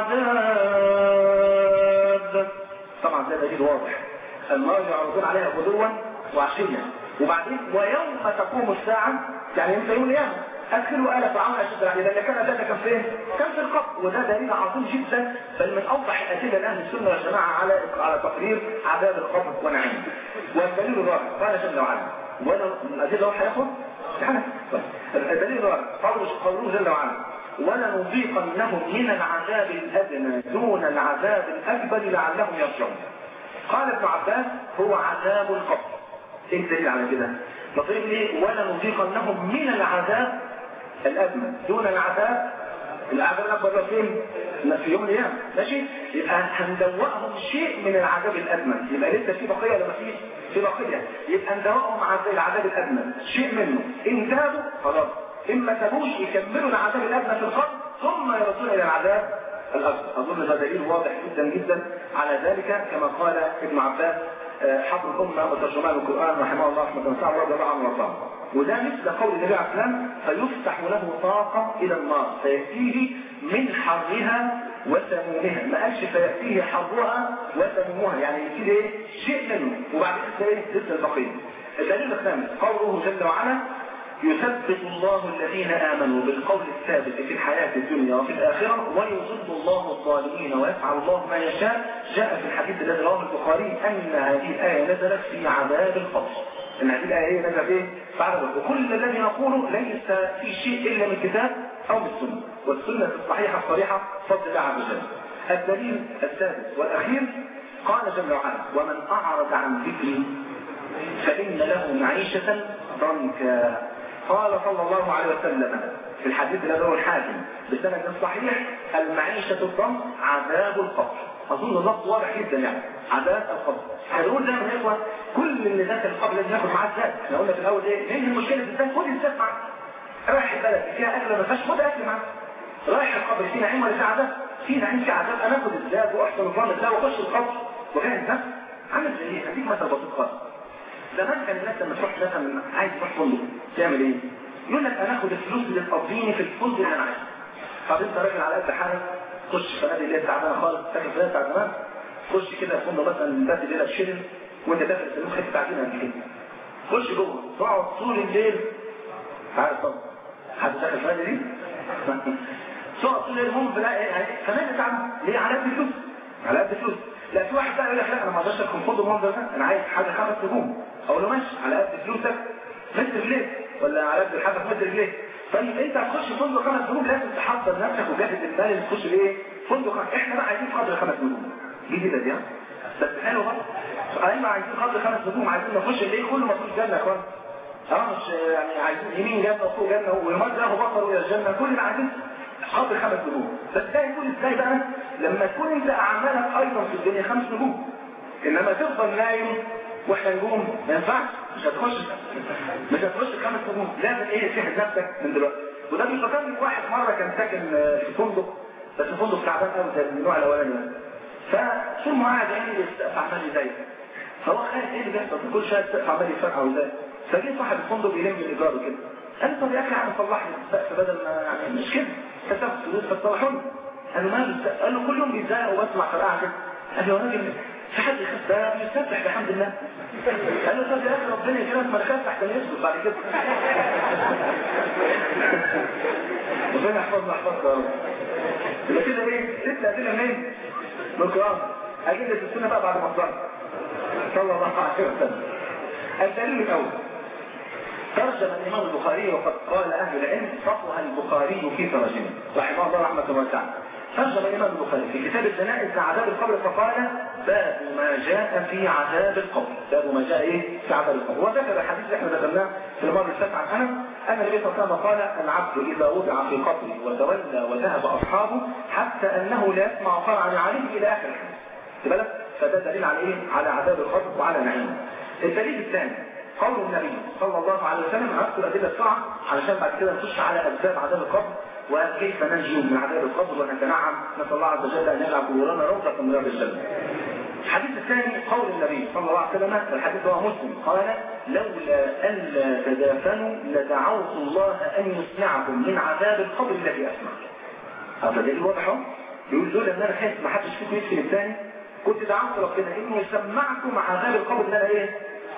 العذاب. طبعا ده دليل واضح. النار يعرضون عليها غدوا وعشيا وبعدين ويوم تقوم الساعة يعني يوم يوم القيامة أدخلوا آل فرعون أشد العذاب. لأن كان ده كان فين؟ كان في القبر. وده دليل عظيم جدا بل من أوضح الأدلة لأهل السنة والجماعة على على تقرير عذاب القبر ونعيمه. والدليل الرابع قال جل وعلا ولا الأدلة هو هياخد الدليل الرابع قوله جل وعلا ولنذيقنهم من العذاب الأدنى دون العذاب الأكبر لعلهم يرجعون. قال ابن عباس هو عذاب القبر. ايه الدليل على كده؟ نطيب ليه ولنذيقنهم من العذاب الأدنى دون العذاب العذاب الأكبر فين؟ في يوم القيامة. ماشي؟ يبقى هندوقهم شيء من العذاب الأدنى. يبقى لسه في بقية ولا مفيش؟ في بقية. يبقى ندوقهم العذاب الأدنى شيء منه. إن تابوا خلاص. إن ما تابوش يكملوا العذاب الأدنى في القبر ثم يردون إلى العذاب الأكبر. أظن هذا دليل واضح جدا جدا على ذلك كما قال ابن عباس حبر الأمة وترجمان القرآن رحمه الله رحمة واسعة رضي الله عنه وارضاه. وده مثل قول النبي عليه الصلاة والسلام فيفتح له طاقة إلى النار فيأتيه من حرها وسمومها. ما قالش فيأتيه حرها وسمومها يعني يأتيه ايه؟ شيء منه وبعد كده ايه؟ لسه البقية. الدليل الخامس قوله جل وعلا يثبت الله الذين آمنوا بالقول الثابت في الحياة الدنيا وفي الآخرة ويضل الله الظالمين ويفعل الله ما يشاء. جاء في الحديث الذي رواه البخاري أن هذه الآية نزلت في عذاب القبر. أن هذه الآية نزلت إيه؟ في عذاب القبر. وكل الذي نقوله ليس في شيء إلا من الكتاب أو من السنة والسنة الصحيحة الصريحة فضل الله عز وجل. الدليل السادس والأخير قال جل وعلا ومن أعرض عن ذكري فإن له معيشة ضنكا. قال صلى الله عليه وسلم في الحديث الذي رواه الحاكم بسند صحيح المعيشة الضنك عذاب القبر. أظن اللفظ واضح جدا يعني عذاب القبر. هنقول زي ما يقول كل اللي ذات القبر لازم ناخد معاه الزاد. احنا قلنا في الأول ايه؟ لأن المشكلة في الزاد خد الزاد معاك. رايح البلد فيها أكل ما فيهاش خد أكل معاك. رايح القبر فيه نعيم ولا فيه عذاب؟ فيه نعيم فيه عذاب. أنا آخد الزاد وأحسن نظام الزاد وأخش القبر وجاهز ده عامل زي ايه؟ هديك مثل بسيط خالص. زمان كان الناس لما تروح مثلا عايز تروح فندق تعمل ايه؟ يقول لك انا اخد الفلوس اللي تقضيني في الفندق اللي انا عايزه. طب انت راجل على قد حالك خش فنادق اللي هي تعبانه خالص تاكل فيها بتاع زمان خش كده فندق مثلا بات ليله بشيلن وانت داخل الفلوس حته تعبانه قد كده. خش جوه تقعد طول الليل عارف طبعا حد داخل فنادق دي؟ تقعد طول الليل هم بلاقي يعني فنادق تعبانه ليه؟ على قد الفلوس على قد الفلوس. لا في واحد بقى يقول لك لا انا ما اقدرش ادخل فندق المنظر ده انا عايز حاجه خمس نجوم. اقول له ماشي على قد فلوسك متر رجليك ولا على قد الحاجه متر رجليك. طيب انت هتخش فندق خمس نجوم لازم تحضر نفسك وجاهز المال اللي تخش بايه؟ فندق خمس. احنا بقى عايزين قدر خمس نجوم جديده دي ها بس حلو بقى. ايوه عايزين قدر خمس نجوم عايزين نخش الليل كله ما فيش جنه يا اخوان. اه مش يعني عايزين يمين جنه وفوق جنه ويمد له بصر الى الجنه كل اللي عايزين قدر خمس نجوم. بس ده يكون ازاي بقى؟ لما تكون انت اعمالك ايضا في الدنيا خمس نجوم. انما تفضل نايم واحنا نجوم ما ينفعش مش هتخش مش هتخش خمس نجوم. لازم ايه تشحن نفسك من دلوقتي. وده بيفكرني بواحد مره كان ساكن في فندق بس فندق تعبان قوي زي النوع الاولاني ده. فثم قاعد يعني السقف عمال يضايق فهو خايف ايه اللي بيحصل كل شويه السقف عمال يفرقع ويضايق فجه صاحب الفندق يلم الايجار كده، قال له طب يا اخي انا صلح لي السقف بدل ما يعني مش كده كسبت فلوس فتصلحوا لي. قال له ماله؟ قال له كل يوم بيتزاق وبسمع فرقعه كده. قال له يا راجل في حد يخاف؟ ده بيسبح بحمد الله. قال له طب يا اخي ربنا يكرمك ما تخافش احسن يسكت بعد كده. ربنا يحفظنا يحفظك يا رب. يبقى كده ايه؟ ست ادله منين؟ من القران. اجيب لك السنه بقى بعد ما تصلي صلى الله عليه وسلم. الدليل الاول ترجم الامام البخاري وقد قال اهل العلم صفها البخاري في ترجمه رحمه الله رحمه واسعه. ترجم الامام البخاري في كتاب الجنائز عذاب القبر فقال باب ما جاء في عذاب القبر. باب ما جاء ايه في عذاب القبر. وذكر الحديث اللي احنا ذكرناه في المره اللي فاتت عن انس ان النبي صلى الله عليه وسلم قال العبد اذا وضع في قبره وتولى وذهب اصحابه حتى انه لا يسمع قرعا عليه الى اخر الحديث. خد بالك؟ فده دليل على ايه؟ على عذاب القبر وعلى نعيمه. الدليل الثاني قول النبي صلى الله عليه وسلم هذكر ادله بسرعه علشان بعد كده نخش على اسباب عذاب القبر وكيف ننجو من عذاب القبر ونتنعم. نسال الله عز وجل ان يجعل قبورنا روضه من رياض الجنه. الحديث الثاني قول النبي صلى الله عليه وسلم الحديث هو مسلم قال لولا الا تدافنوا لدعوت الله ان يسمعكم من عذاب القبر الذي اسمع. هذا دليل واضح اهو. بيقول لولا ان انا خايف ما حدش فيكم يدخل الثاني كنت دعوت ربنا انه يسمعكم عذاب القبر اللي انا ايه؟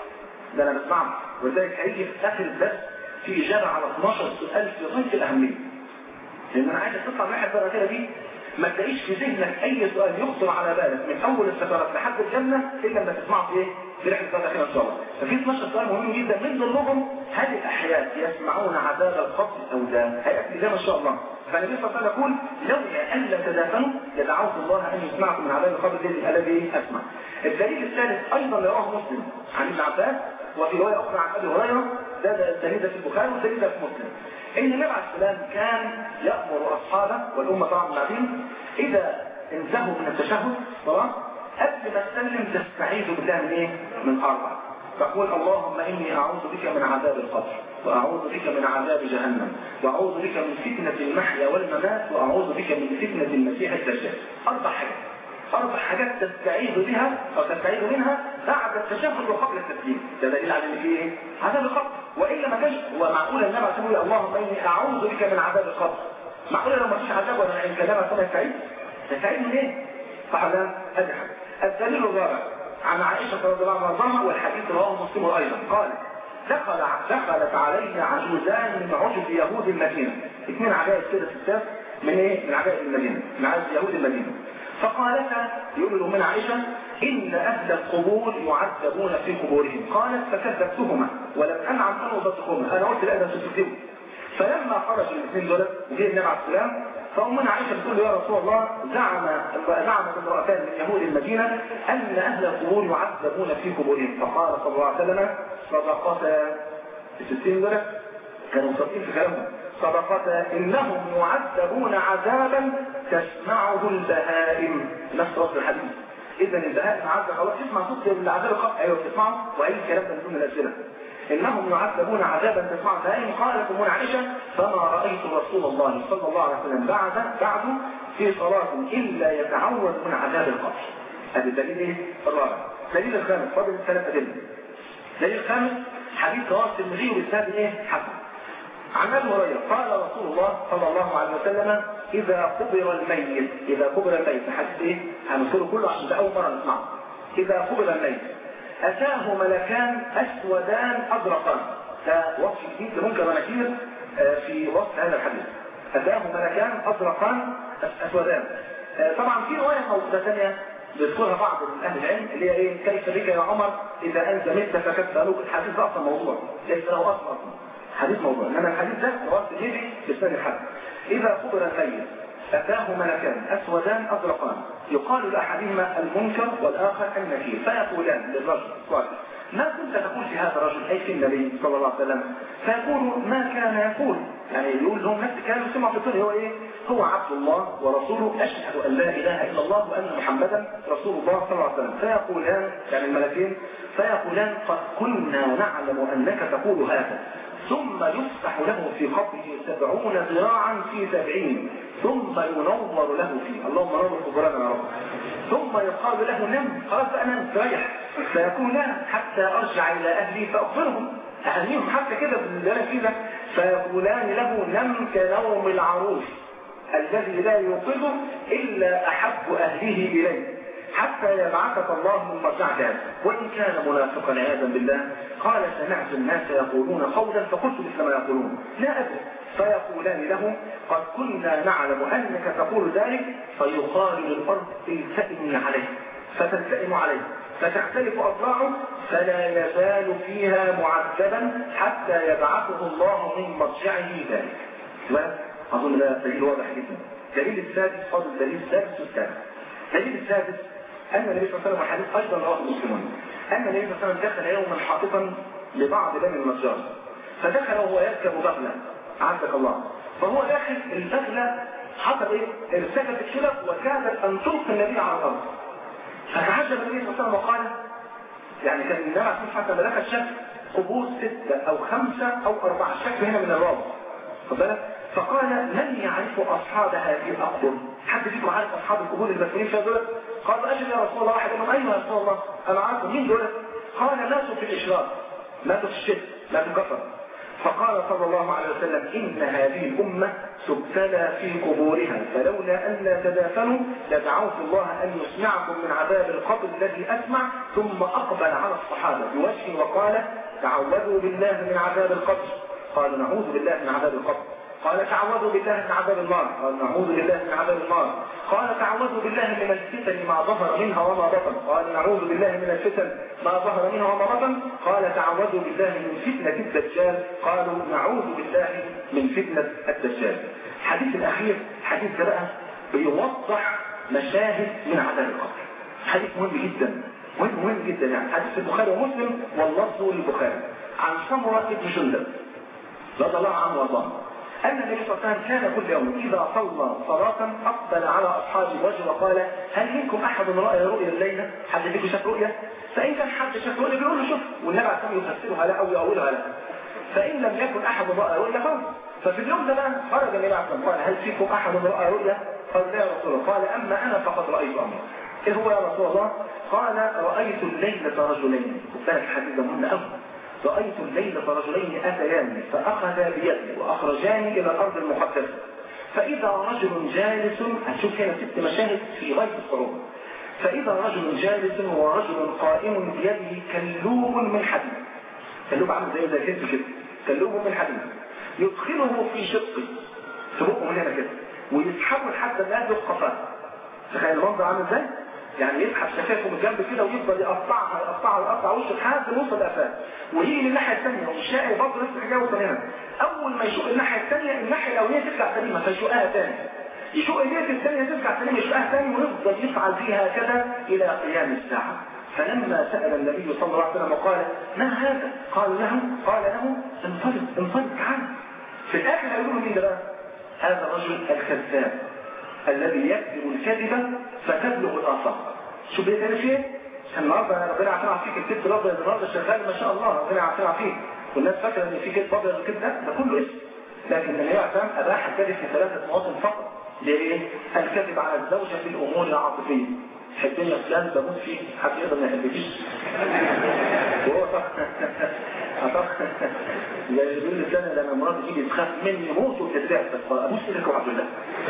ده انا بسمعه. ولذلك هيجي في اخر الدرس في اجابه على اثناشر سؤال في غايه الاهميه. لان انا عايز تطلع من الناحيه الدرجه دي ما تلاقيش في ذهنك اي سؤال يخطر على بالك من اول السكرات لحد الجنه الا لما تسمعه في ايه؟ في رحله الدرجه ان شاء الله. ففي اثناشر سؤال مهم جدا من ضمنهم هل الاحياء يسمعون عذاب القبر او لا؟ هياتي الاجابه ان شاء الله. فالنبي صلى الله عليه وسلم يقول لولا الا تدافنوا لدعوت الله ان يسمعكم من عذاب القبر الذي اسمع. الدليل الثالث ايضا رواه مسلم عن ابن عباس وفي روايه اخرى عن ابي هريره ده الدليل في البخاري والدليل في مسلم ان النبي عليه السلام كان يامر اصحابه والامه طبعا بعدين اذا انتهوا من التشهد خلاص قبل ما تسلم تستعيذ بالله من ايه؟ من اربع. تقول اللهم اني اعوذ بك من عذاب القبر واعوذ بك من عذاب جهنم واعوذ بك من فتنه المحيا والممات واعوذ بك من فتنه المسيح الدجال. اربع حاجات اربع حاجات تستعيذ بها او تستعيذ منها بعد التشهد وقبل التسليم. ده دليل على ان في ايه؟ عذاب القبر. والا ما كانش هو معقول النبي عليه الصلاه اللهم اني اعوذ بك من عذاب القبر. معقول لو ما فيش عذاب ولا نعيم كلام عليه يستعيذ؟ يستعيذ من ايه؟ صح ولا لا؟ ادي حاجه. الدليل الرابع عن عائشه رضي الله عنها والحديث رواه مسلم ايضا قال دخل دخلت علي عجوزان من عجب يهود المدينه. اثنين عجائز كده ستات من ايه؟ من عجائز المدينه، من عجائز يهود المدينه. فقالتا يقول من عائشة إن أهل القبور يعذبون في قبورهم. قالت فكذبتهما ولم أنعم أن أصدقهما. أنا قلت لا ده تكذبوا. فلما خرج الاثنين دول وجه النبي عليه السلام فأمنا عائشة بتقول يا رسول الله زعم زعمت امرأتان من يهود المدينة أن أهل القبور يعذبون في قبورهم. فقال صلى الله عليه وسلم صدقتا. الستين دول كانوا صادقين في كلامهم. صدقتا إنهم يعذبون عذابا تسمعه البهائم. نفس وصف الحديث. إذا البهائم عذب خلاص تسمع صوت العذاب القبر ايوه بتسمعه واي كلام من ضمن الأسئلة. إنهم يعذبون عذابا تسمعه البهائم. قالت أم عائشة فما رأيت رسول الله صلى الله عليه وسلم بعد بعد في صلاة إلا يتعوذ من عذاب القبر. هذا الدليل ايه؟ الرابع. الدليل الخامس فضل الثلاث أدلة. الدليل الخامس حديث رواه الترمذي بالسند ايه؟ حسن. عن ابي هريره قال رسول الله صلى الله عليه وسلم اذا قبر الميت اذا قبر الميت حديث ايه؟ هنذكره كله عشان ده اول مره نسمعه. اذا قبر الميت اتاه ملكان اسودان ازرقان. ده وصف جديد لمنكر ونكير في وصف هذا الحديث. اتاه ملكان ازرقان اسودان. طبعا في روايه موجوده ثانيه بيذكرها بعض من اهل العلم اللي هي ايه؟ كيف بك يا عمر اذا انت مت فكتبالوك. الحديث ده اصلا موضوع ليس له اصل اصلا حديث موضوع. انما الحديث ده رواه الترمذي بسند الحسن. اذا قبر الميت اتاه ملكان اسودان ازرقان يقال لاحدهما المنكر والاخر النكير فيقولان للرجل الصالح ما كنت تقول في هذا الرجل اي في النبي صلى الله عليه وسلم؟ فيقول ما كان يقول يعني يقول لهم نفس الكلام سمعوا في الدنيا هو ايه؟ هو عبد الله ورسوله اشهد ان لا اله الا الله وان محمدا رسول الله صلى الله عليه وسلم. فيقولان يعني الملكين فيقولان قد كنا نعلم انك تقول هذا. ثم يفتح له في قبره سبعون ذراعا في سبعين ثم ينور له فيه. اللهم نور قبورنا يا رب. ثم يقال له نم خلاص بقى نم تريح. فيقول لا حتى ارجع الى اهلي فاخبرهم. أهنيهم حتى كده بالله كده. فيقولان له نم كنوم العروس الذي لا يوقظه إلا أحب أهله إليه حتى يبعثك الله من مرجعك هذا. وإن كان منافقا عياذا بالله قال سمعت الناس يقولون قولا فقلت مثل ما يقولون لا أدري. فيقولان له قد كنا نعلم أنك تقول ذلك فيقال للأرض التئمي عليه فتلتئم عليه فتختلف أضلاعه فلا يزال فيها معذبا حتى يبعثه الله من مرجعه ذلك. أظن ده دليل واضح جدا. دليل السادس فضل الدليل السادس والسادس. الدليل السادس أن النبي صلى الله عليه وسلم حديث أيضا رواه المسلمون أن النبي صلى الله عليه وسلم دخل يوما حائطا لبعض بني النجار فدخل وهو يركب بغلة عزك الله. فهو داخل البغلة حصل ايه؟ ارتكبت كده وكادت أن تلقي النبي على الأرض. فتعجب النبي صلى الله عليه وسلم وقال يعني كان النبي عليه الصلاة والسلام ملك الشك قبور ستة أو خمسة أو أربعة الشك هنا من الرابط. فقال من يعرف أصحاب هذه الأقبر؟ حد فيكم عارف أصحاب القبور المدفونين فيها دول؟ قالوا أجل يا رسول الله. واحد منهم أيوه يا رسول الله أنا عارفه. مين دول؟ قال ماتوا في الإشراك ماتوا في الشرك ماتوا كفر. فقال صلى الله عليه وسلم إن هذه الأمة تبتلى في قبورها فلولا أن لا تدافنوا لدعوت الله أن يسمعكم من عذاب القبر الذي أسمع. ثم أقبل على الصحابة بوجهه وقال تعوذوا بالله من عذاب القبر. قالوا نعوذ بالله من عذاب القبر. قال تعوذوا بالله من عذاب النار. قال نعوذ بالله من عذاب النار. قال تعوذوا بالله من الفتن ما ظهر منها وما بطن. قال نعوذ بالله من الفتن ما ظهر منها وما بطن. قال تعوذوا بالله من فتنة الدجال. قالوا نعوذ بالله من فتنة الدجال. الحديث الأخير حديث ده بقى بيوضح مشاهد من عذاب القبر. حديث مهم جدا مهم مهم جدا يعني حديث البخاري ومسلم واللفظ للبخاري عن سمرة بن جندب رضي الله عنه وارضاه أن النبي صلى الله عليه وسلم كان كل يوم إذا صلى صلاة أقبل على أصحابه وجهه وقال هل منكم أحد رأى رؤيا الليلة؟ حد فيكم شاف رؤيا؟ فإن كان حد شاف رؤيا بيقول له شوف والنبي عليه الصلاة والسلام يفسرها لا أو يقولها لا. فإن لم يكن أحد رأى رؤيا خلاص. ففي اليوم ده بقى خرج النبي عليه الصلاة والسلام قال هل فيكم أحد رأى رؤيا؟ قال لا يا رسول الله. قال أما أنا فقد رأيت أمرا. إيه هو يا رسول الله؟ قال رأيت الليلة رجلين. وكان الحديث ده مهم أوي. رأيت الليلة رجلين أتياني فأخذا بيدي وأخرجاني إلى الأرض المقدسة. فإذا رجل جالس هتشوف هنا ست مشاهد في غاية الصعوبة. فإذا رجل جالس ورجل قائم بيده كلوب من حديد. كلوب عامل زي زي كده كده كلوب من حديد يدخله في شقه في بقه من هنا كده ويسحبه لحد ما يدخل قفاه. تخيل المنظر عامل ازاي؟ يعني يسحب شفافه من جنب كده ويفضل يقطعها يقطعها يقطع وشه لحد ما يوصل لقفاه ويجي من الناحيه الثانيه والشاعر برضه لسه يجاوب هنا. اول ما يشق الناحيه الثانيه الناحيه الاولانيه ترجع سليمه فيشقها ثاني يشق اليد الثانيه ترجع سليمه يشقها ثاني ويفضل يفعل فيها كذا الى قيام الساعه. فلما سال النبي صلى الله عليه وسلم وقال ما هذا؟ قال له قال له انطلق انطلق تعال. في الاخر هيقولوا مين ده بقى؟ هذا الرجل الكذاب الذي يكذب الكذبه فتبلغ الافاق. شو بيتقال شيء؟ النهارده ربنا يعافينا فيك الكذب الابيض النهارده شغال ما شاء الله ربنا يعافينا فيك والناس فاكره ان في كذب ابيض وكذب ده كله اسم. لكن النبي عليه الصلاه والسلام اباح الكذب في ثلاثه مواطن فقط. ليه؟ الكذب على الزوجه في الامور العاطفيه. تحبني يا فلان بموت فيك حد يقدر ما يحبكيش. وهو صح صح يعني يقول لي فلان لما مراتي تيجي تخاف مني موت وكذاب بس ابوس ايدك وعبد الله.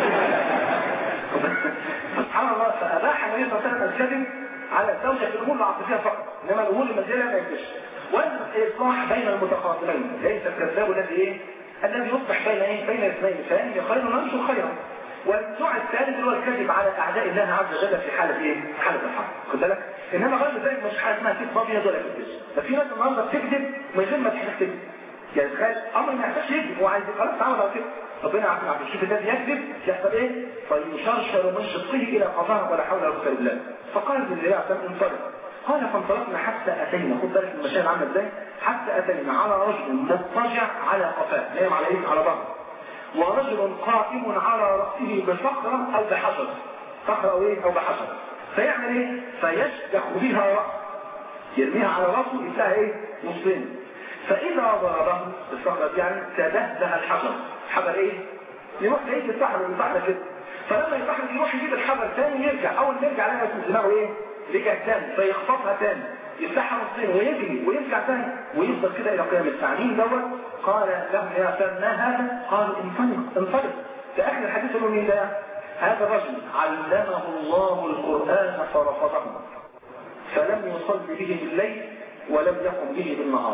سبحان الله. فاباح النبي صلى الله عليه وسلم الكذب على الزوجة في الأمور العاطفية فقط إنما الأمور المادية ما يكفيش. والإصلاح بين المتخاصمين ليس الكذاب الذي إيه؟ الذي يصلح بين إيه؟ بين اثنين فإن خير وننشر خيرا. والنوع الثالث هو الكذب على أعداء الله عز وجل في حالة إيه؟ في حالة الحق. خد بالك؟ إنما غير ذلك مش حاجة اسمها كذب أبيض ولا كذب. ففي ناس النهارده بتكذب من غير ما تحتاج تكذب. يعني تخيل أمر ما يحتاجش يكذب هو عايز خلاص تعود على كده. ربنا يعافينا عشان شوف الذي يكذب يحصل ايه؟ فيشرشر من شقه الى قفاه ولا حول ولا قوه الا بالله. فقال ابن الله عشان انطلق. قال فانطلقنا حتى اتينا خد بالك المشاهد عامله ازاي؟ حتى اتينا على رجل مضطجع على قفاه نايم على ايه؟ على ظهره. ورجل قائم على راسه بصخره او بحجر. صخره او ايه؟ او بحجر. فيعمل ايه؟ فيشدخ بها راسه. يرميها على راسه يتلاقيها ايه؟ نصين. فاذا ضربه بالصخره يعني تدهده الحجر. حجر ايه؟ يروح لقيت الصحراء الصحراء كده. فلما يصحر يروح يجيب الحجر ثاني يرجع اول ما يرجع لها في دماغه ايه؟ رجع ثاني فيخطفها ثاني يفتحها نصين ويجري ويرجع تاني ويفضل كده الى قيام الساعه. مين دوت؟ قال لهم يا سلام ما هذا؟ قالوا انطلق انطلق. في اخر الحديث يقول مين ده؟ هذا الرجل علمه الله القران فرفضه فلم يصل به بالليل ولم يقم به بالنهار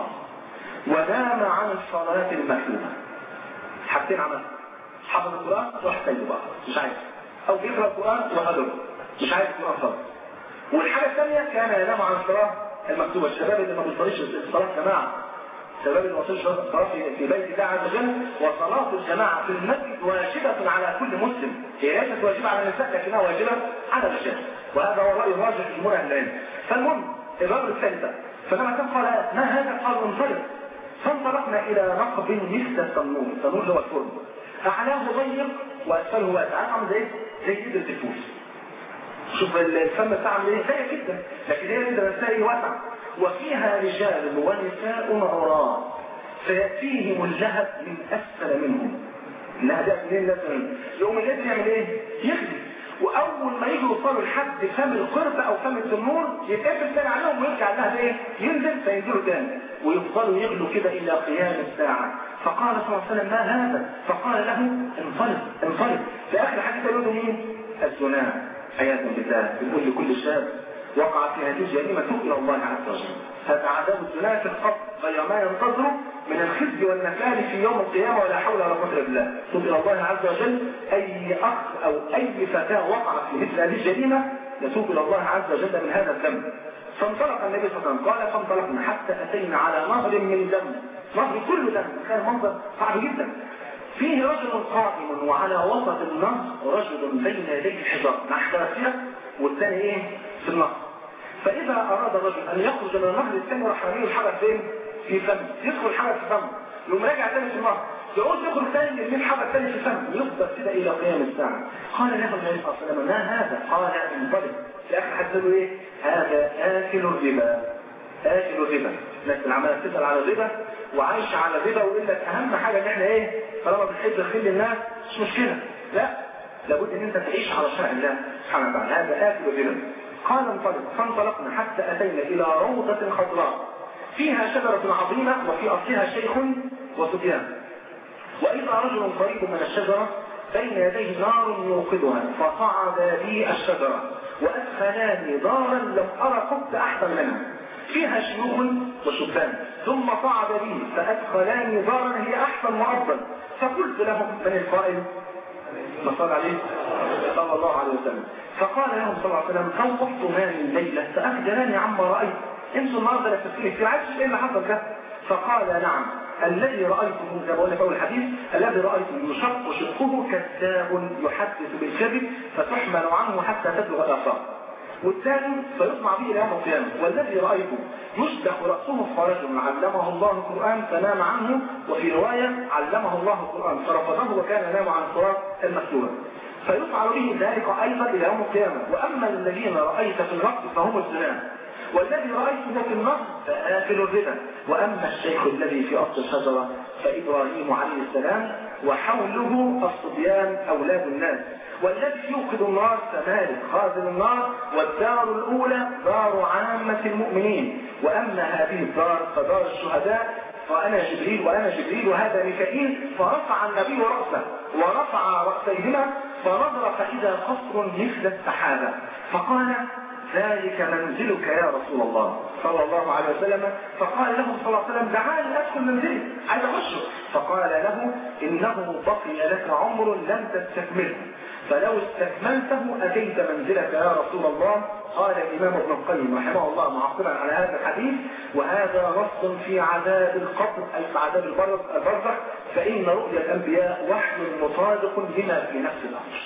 ونام عن الصلاه المكتوبه. حاجتين عملها، حفظ القران وراح سايبه بقى مش عايز، او بيقرا القران وهدره مش عايز القران خالص. والحاجه الثانيه كان ينام عن الصلاه المكتوبه. الشباب اللي ما بيصليش الصلاه جماعه، الشباب اللي ما بيصليش الصلاه في بيت الله عز وجل، وصلاه الجماعه في المسجد واجبه على كل مسلم، هي ليست واجبه على النساء لكنها واجبه على الرجال، وهذا هو الراي الراجح في جمهور اهل العلم. فالمهم الرجل الثالث فلما كان قال ما هذا؟ قال انطلق. فانطلقنا الى نقب مثل التنور، التنور هو الفرن، اعلاه ضيق واسفله واسع، عامل زي زي كده الدفوس. شوف الفم بتاعها ايه؟ ضيق جدا، لكن هي كده بتلاقي واسع، وفيها رجال ونساء عراة فياتيهم اللهب من اسفل منهم. اللهب ياتي منين؟ مثلا يقوم اللهب يعمل ايه؟ يخدم، واول ما يجوا يوصلوا لحد فم القرب او فم التنور يتقفل تاني عليهم ويرجع اللهب ايه؟ ينزل فينزلوا تاني ويفضلوا يغلوا كده الى قيام الساعه. فقال صلى الله عليه وسلم ما هذا؟ فقال له انطلق انطلق. في اخر حديث يقول له مين؟ الزنا. عياذا بالله. بنقول لكل شاب وقع في هذه الجريمه توب الى الله عز وجل. هذا عذاب الزنا في القبر غير ما ينتظره من الخزي والنكال في يوم القيامه، ولا حول ولا قوه الا بالله. توب الى الله عز وجل. اي اخ او اي فتاه وقع في مثل هذه الجريمه يتوب الى الله عز وجل من هذا الذنب. فانطلق النبي صلى الله عليه وسلم قال فانطلقنا حتى اتينا على نهر من دم، نهر كله دم. كان منظر صعب جدا. فيه رجل قائم وعلى وسط النهر رجل بين يديه حجر مع حجرتها والثاني ايه في النهر. فاذا اراد الرجل ان يخرج من النهر الثاني راح يرميه الحجر فين؟ في فم. يدخل الحجر في فم يقوم راجع ثاني في النهر، يعود يدخل ثاني يرميه الحجر ثاني في فم، يفضل كده الى قيام الساعه. قال له النبي صلى الله عليه وسلم ما هذا؟ قال انطلق. في اخر حدث له ايه؟ هذا اكل الربا. اكل الربا. الناس اللي عماله تسال على الربا وعايشه على الربا ويقول لك اهم حاجه ان احنا ايه؟ طالما بنحب نخلي الناس مش مشكله، لا، لابد ان انت تعيش على شرع الله سبحانه وتعالى. هذا اكل الربا. قال انطلق. فانطلقنا حتى اتينا الى روضه خضراء فيها شجره عظيمه وفي اصلها شيخ وصبيان، واذا رجل قريب من الشجره بين يديه نار يوقدها، فصعد بي الشجره وادخلاني دارا لم ارى قط احسن منها فيها شيوخ وشبان، ثم صعد بي فادخلاني دارا هي احسن وافضل. فقلت لهم من القائل؟ ما صلى عليه صلى الله عليه وسلم. فقال لهم صلى الله عليه وسلم خوفتماني الليله فاخبراني عما رايت. انتوا النهارده لا تفكروا في عايش ايه اللي حصل ده؟ فقال نعم الذي رايته زي ما قلنا في اول الحديث، الذي رايته يشق شقه كذاب يحدث بالكذب فتحمل عنه حتى تبلغ الافاق، والثاني فيطمع به الى يوم القيامه. والذي رايته يشدخ راسه فرجل علمه الله القران فنام عنه، وفي روايه علمه الله القران فرفضه وكان ينام عن الصلاه المكتوبه، فيفعل به ذلك ايضا الى يوم القيامه. واما الذين رايت في الرقص فهم الزنا، والذي رايته في النهر فآكل الربا، واما الشيخ الذي في اصل الشجره فابراهيم عليه السلام وحوله الصبيان اولاد الناس، والذي يوقد النار فمالك خازن النار، والدار الاولى دار عامه المؤمنين، واما هذه الدار فدار الشهداء فانا جبريل وانا جبريل وهذا ميكائيل. فرفع النبي راسه ورفع راسيهما فنظر فاذا قصر مثل السحابه، فقال ذلك منزلك يا رسول الله صلى الله عليه وسلم. فقال له صلى الله عليه وسلم دعاني ادخل منزلي عايز اخشه. فقال له انه بقي لك عمر لم تستكمله، فلو استكملته اتيت منزلك يا رسول الله. قال الامام ابن القيم رحمه الله معقبا على هذا الحديث وهذا نص في عذاب القبر اي في عذاب البرزخ، فان رؤيا الانبياء وحي مصادق لما في نفس الامر.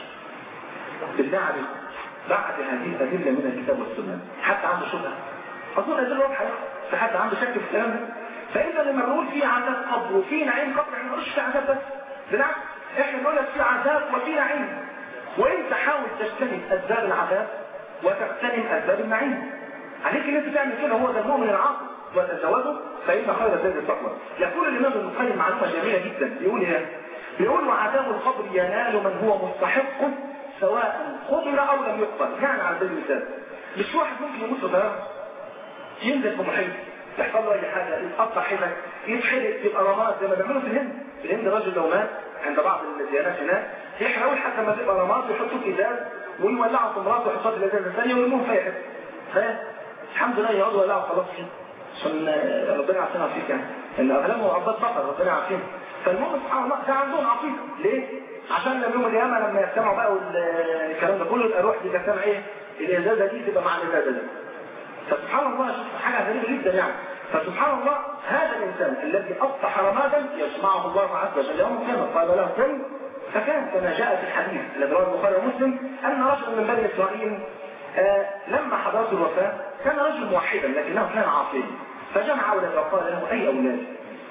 بالله عليكم بعد هذه الأدلة من الكتاب والسنة حتى عنده شبهة؟ أظن أدلة واضحة. في حد عنده شك في الكلام ده؟ فإذا لما نقول في عذاب قبر وفي نعيم قبر احنا ما نقولش في عذاب بس، بالعكس احنا نقول لك في عذاب وفي نعيم، وانت حاول تجتنب أسباب العذاب وتغتنم أسباب النعيم. عليك ان انت تعمل كده، هو ده المؤمن العاقل. وتزوجه فإن خير زاد التقوى. يقول الإمام ابن القيم معلومة جميلة جدا، بيقول ايه؟ بيقول وعذاب القبر ينال من هو مستحق سواء قبل او لم يقبل. يعني على سبيل المثال مش واحد ممكن يموت بطياره، ينزل في محيط يحصل له اي حاجه، يتقطع حتت، يتحرق، يبقى رماد زي ما بيعملوا في الهند. في الهند الراجل لو مات عند بعض الديانات هناك يحرقوا لحد ما تبقى رماد ويحطوا في ازاز ويولعوا في مراته ويحطوها في الازاز الثانيه ويرموهم في اي حته. فالحمد لله يقعدوا يولعوا خلاص كده عشان ربنا يعافينا فيك يعني ان اغلبهم عباد بقر ربنا يعافينا. فالمهم سبحان الله ده عندهم عقيده ليه؟ عشان يوم القيامه لما يجتمعوا بقى والكلام ده كله يبقى روح دي تجتمع ايه؟ الازازه دي تبقى مع الازازه دي. فسبحان الله شوف حاجه غريبه جدا يعني. فسبحان الله هذا الانسان الذي اصبح رمادا يجمعه الله عز وجل يوم القيامه قال له كن فكان كما جاء في الحديث الذي رواه البخاري ومسلم ان رجلا من بني اسرائيل آه لما حضرته الوفاه كان رجل موحدا لكنه كان عاصيا فجمع اولاده وقال له اي اولادي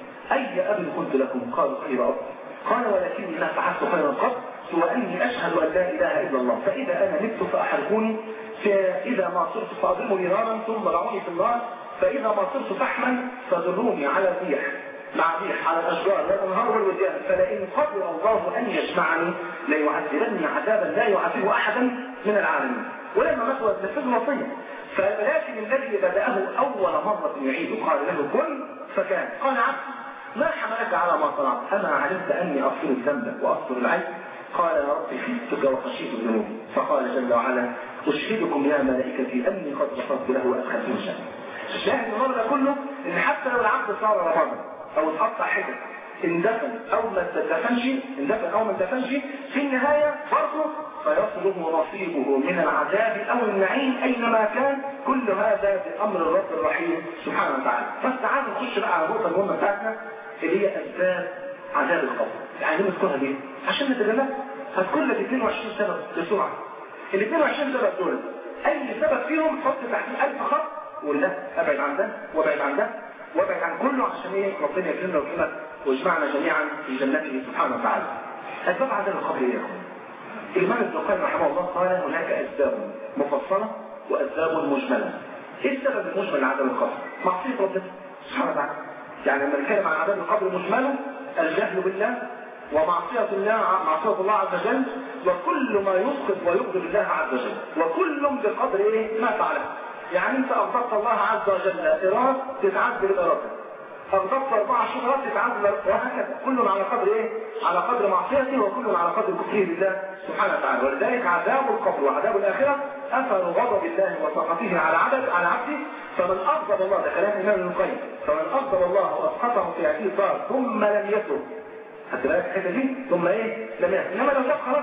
اي اب قلت لكم؟ قالوا خير اب. قال ولكني ما فعلت خيرا قط سوى اني اشهد ان لا اله الا الله فاذا انا مت فاحرقوني فاذا ما صرت فاضربني نارا ثم ضعوني في النار فاذا ما صرت فحما فضروني على الريح مع الريح على الاشجار والانهار والوديان فلئن قدر الله ان يجمعني ليعذبني عذابا لا يعذبه احدا من العالمين. ولما مات نفذ الوصيه فلكن الذي بداه اول مره يعيد قال له كن فكان. قال عبدي ما حملك على ما صنعت؟ اما علمت اني اغفر الذنب واغفر العيب؟ قال يا رب خفتك وخشيت الذنوب. فقال جل وعلا اشهدكم يا ملائكتي اني قد غفرت له وادخلته الجنه. الشاهد من الموضوع ده كله ان حتى لو العبد صار رمضان او اتقطع حتت اندفن او ما تدفنش اندفن او ما تدفنش في النهايه برضه فيصله نصيبه من العذاب او النعيم اينما كان. كل هذا بامر الرب الرحيم سبحانه وتعالى. بس تعالوا نخش بقى على النقطه المهمه بتاعتنا اللي هي اسباب عذاب القبر. يعني نذكرها ليه؟ عشان نتجنبها. هذكر لك اثنين وعشرين سبب بسرعه. ال اثنين وعشرين سبب دول اي سبب فيهم حط تحت ألف خط وقول لا ابعد عن ده وابعد عن ده وابعد عن كله عشان ايه؟ ربنا يكرمنا ويكرمك ويجمعنا جميعا في جنته سبحانه وتعالى. اسباب عذاب القبر ايه يا اخوان؟ الإمام ابن القيم رحمه الله قال هناك أسباب مفصلة وأسباب مجملة. إيه السبب المجمل لعذاب القبر؟ معصية ربنا سبحانه وتعالى. يعني لما نتكلم عن عذاب القبر مجمله الجهل بالله ومعصية الله معصية الله عز وجل وكل ما يسقط ويغضب الله عز وجل وكل بقدر إيه؟ ما فعله. يعني أنت أغضبت الله عز وجل إرادة تتعذب الإرادة. أغضبت أربع شهرات تتعذب وهكذا كل على قدر إيه؟ على قدر معصيته وكل على قدر كفره بالله سبحانه وتعالى. ولذلك عذاب القبر وعذاب الآخرة أثر غضب الله وسخطه على عبد على عبده. فمن أغضب الله ده كلام الإمام ابن القيم فمن أغضب الله وأسقطه في هذه الدار ثم لم يتب حتى بالك الحتة دي ثم إيه؟ لم يتب. إنما لو تاب خلاص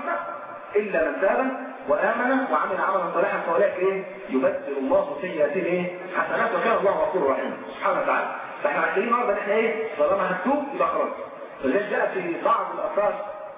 إلا من تاب وآمن وعمل عملا صالحا فأولئك إيه؟ يبدل الله سيئاته إيه؟ حسنات وكان الله غفور رحيم سبحانه وتعالى. فاحنا محتاجين النهارده ان احنا ايه؟ طالما هنتوب يبقى خلاص. فلذلك جاء في بعض الاثار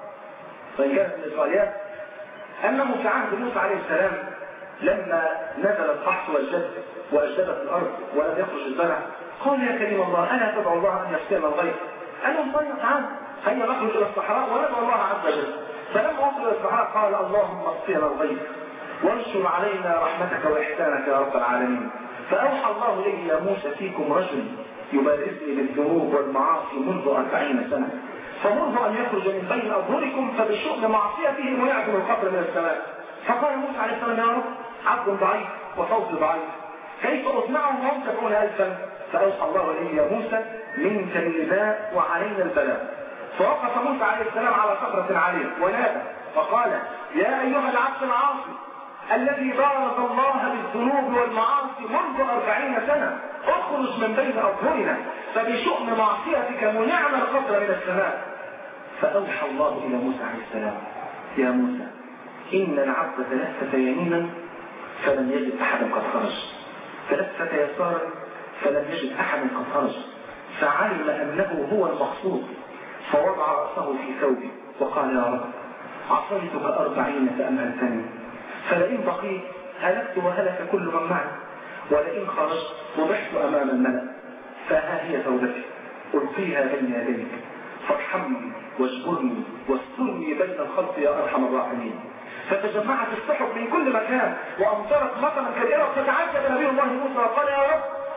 وان كانت من الاسرائيليات انه في عهد موسى عليه السلام لما نزل القحط والجد واجدبت الارض ولم يخرج الزرع قال يا كريم الله الا تدعو الله ان يسقينا الغيث؟ قال لهم طيب تعال هيا نخرج الى الصحراء وندعو الله عز وجل. فلما وصل الى الصحراء قال اللهم اسقينا الغيث وانشر علينا رحمتك واحسانك يا رب العالمين. فاوحى الله اليه يا موسى فيكم رجل يبارزني بالذنوب والمعاصي منذ أربعين سنة فمرضى أن يخرج من بين أظهركم فبشؤم معصيته ويعدم القبر من السماء. فقال موسى عليه السلام يا رب عبد ضعيف وصوت ضعيف كيف أصنعه وهم تكون ألفا؟ فأوحى الله إليه يا موسى منك النداء وعلينا البلاء. فوقف موسى عليه السلام على صخرة عالية ونادى فقال يا أيها العبد العاصي الذي بارز الله بالذنوب والمعاصي منذ أربعين سنة اخرج من بين أظهرنا فبشؤم معصيتك منعنا القطر من السماء. فأوحى الله إلى موسى عليه السلام يا موسى إن العبد تلفت يمينا فلم يجد أحدا قد خرج تلفت يسارا فلم يجد أحدا قد خرج فعلم أنه هو المقصود فوضع رأسه في ثوبه وقال يا رب عصيتك أربعين فأمهلتني فلئن بقيت هلكت وهلك كل من معي ولئن خرجت وضحت أمام الملأ فها هي توبتي ألقيها بين يديك فارحمني واجبرني واسترني بين الخلق يا أرحم الراحمين. فتجمعت السحب من كل مكان وأمطرت مطرا كبيرا فتعجب نبي الله موسى وقال يا رب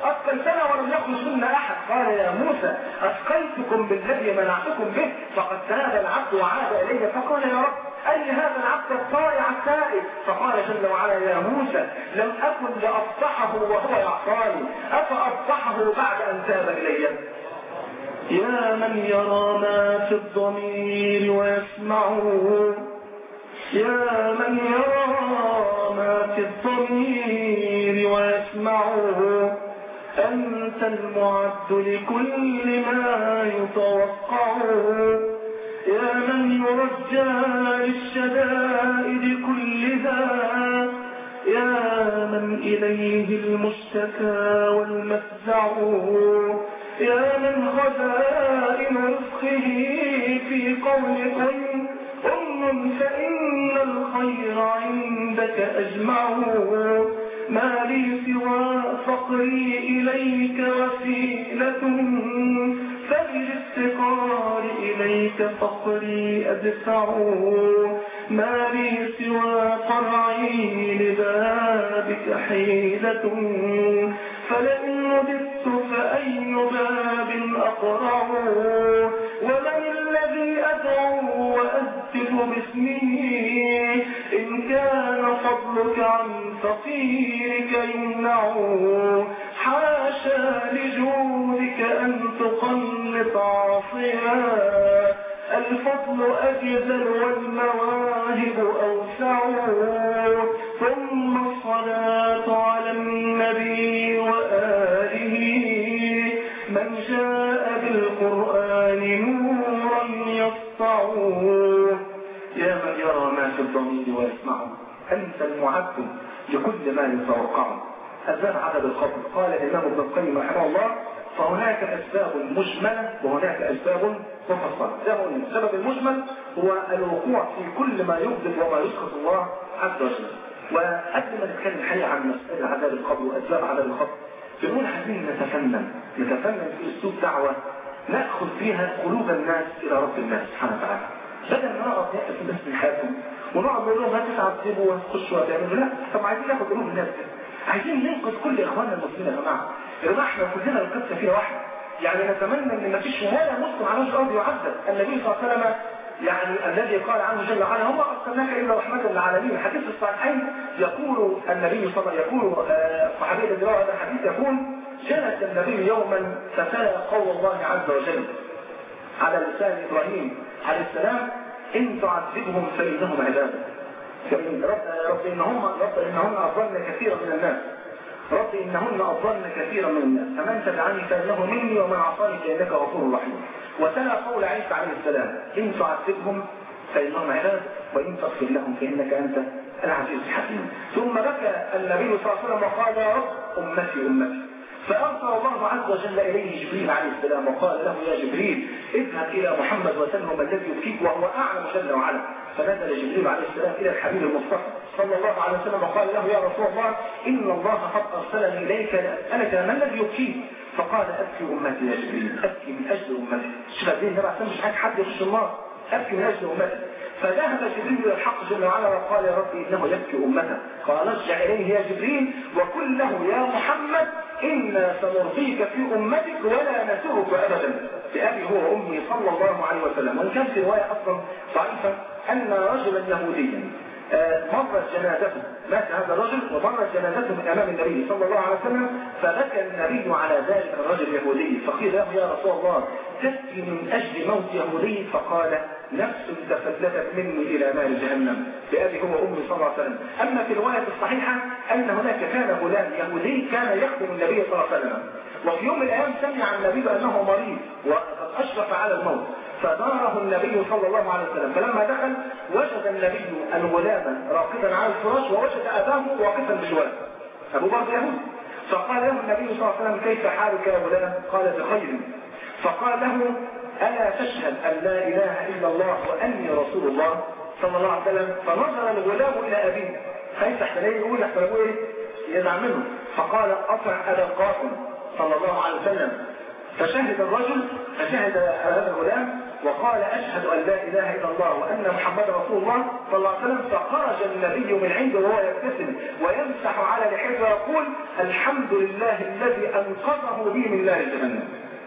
أسقيتنا ولم يخرج منا أحد. قال يا موسى أسقيتكم بالذي منعتكم به فقد تاب العبد وعاد إلي. فقال يا رب أي هذا العبد الطائع التائب؟ فقال جل وعلا يا موسى لم أكن لأفضحه وهو يعصاني أفأفضحه بعد أن تاب إلي؟ يا من يرى ما في الضمير ويسمعه، يا من يرى ما في الضمير ويسمعه، أنت المعد لكل ما يتوقعه، يا من يرجى للشدائد كلها، يا من إليه المشتكى والمفزع، يا من خزائن رزقه في قول كن أم فإن الخير عندك أجمعه، ما لي سوى فقري إليك وسيلة فبالافتقار إليك فقري أدفعه، ما لي سوى قرعي لبابك حيلة فلئن رددت فأي باب أقرع، ومن الذي أدعو وأهتف باسمه إن كان فضلك عن فقيرك يمنعه، حاشا لجودك أن تقنط عاصيا، الفضل أجزل والمواهب أوسع، ثم الصلاة على النبي وآله من جاء بالقرآن نورا يسطع، يا من يرى ما في الضمير ويسمعه، أنت المعد لكل ما يتوقعه. أسباب عدد الخطر قال الإمام ابن القيم رحمه الله فهناك أسباب مجملة وهناك أسباب مفصلة. السبب المجمل هو الوقوع في كل ما يغضب وما يسخط الله عز وجل. وقبل ما نتكلم الحقيقة عن مسألة عذاب القبر وأسباب عذاب القبر بنقول عايزين نتفنن نتفنن في أسلوب دعوة نأخذ فيها قلوب الناس إلى رب الناس سبحانه وتعالى، بدل ما نقعد نقف الناس من حياتهم ونقعد نقول لهم هتتعب تسيبوا وتخشوا وتعملوا، لا. طب عايزين ناخد قلوب الناس كده، عايزين ننقذ كل إخواننا المسلمين يا جماعة. يا جماعة احنا كلنا القصة فيها واحدة، يعني نتمنى ان مفيش ولا مسلم على وجه الارض يعذب. النبي صلى الله عليه وسلم يعني الذي قال عنه جل وعلا وما ارسلناك الا رحمة للعالمين، حديث الصحيحين يقول النبي صلى الله عليه وسلم يقول الصحابي الذي روى هذا الحديث يقول جلس النبي يوما فتلا قول الله عز وجل على لسان ابراهيم عليه السلام ان تعذبهم فانهم عبادك، فإن رب رب انهم رب انهن اضلن كثيرا من الناس، رب إنهن أضلن كثيرا من الناس فمن تبعني فإنه مني ومن عصاني فإنك غفور رحيم. وتلا قول عيسى عليه السلام إن تعذبهم فإنهم عباد وإن تغفر لهم فإنك أنت العزيز الحكيم. ثم بكى النبي صلى الله عليه وسلم وقال يا رب أمتي أمتي، فأرسل الله عز وجل إليه جبريل عليه السلام وقال له يا جبريل اذهب إلى محمد وسلم الذي يبكيك وهو أعلم جل وعلا. فنزل جبريل عليه السلام إلى الحبيب المصطفى صلى الله عليه وسلم وقال له يا رسول الله إن الله قد أرسلني إليك لأسألك ما الذي يبكيك؟ فقال أبكي أمتي يا جبريل، أبكي من أجل أمتي. شوف الدين ده مش عايز حد يخش النار، أبكي من أجل أمتي. فذهب جبريل إلى الحق جل وعلا وقال يا ربي إنه يبكي أمته. قال ارجع إليه يا جبريل وقل له يا محمد إنا سنرضيك في أمتك ولا نسرك أبدا بأبي هو وأمي صلى الله عليه وسلم. وإن كان في رواية أصلا ضعيفة أن رجلا يهوديا مرت جنازته، مات هذا الرجل ومرت جنازته من أمام النبي صلى الله عليه وسلم فبكى النبي على ذلك الرجل اليهودي. فقيل له يا رسول الله تبكي من أجل موت يهودي؟ فقال نفس تفلتت مني إلى نار جهنم بأبي هو وأمي صلى الله عليه وسلم. أما في الرواية الصحيحة أن هناك كان غلام يهودي كان يخدم النبي صلى الله عليه وسلم، وفي يوم من الأيام سمع النبي بأنه مريض وقد أشرف على الموت فداره النبي صلى الله عليه وسلم. فلما دخل وجد النبي الغلام راقدا على الفراش ووجد أباه واقفا بجواره، أبو برضه يهودي. فقال له النبي صلى الله عليه وسلم كيف حالك يا غلام؟ قال بخير. فقال له ألا تشهد أن لا إله إلا الله وأني رسول الله صلى الله عليه وسلم؟ فنظر الغلام إلى أبيه خايف احنا ليه يقول احنا ابوه ايه يزعل منه. فقال أطع أبا القاسم صلى الله عليه وسلم فشهد الرجل فشهد هذا الغلام وقال أشهد أن لا إله إلا الله وأن محمد رسول الله صلى الله عليه وسلم. فخرج النبي من عنده وهو يبتسم ويمسح على لحيته ويقول الحمد لله الذي أنقذه بي من نار جهنم.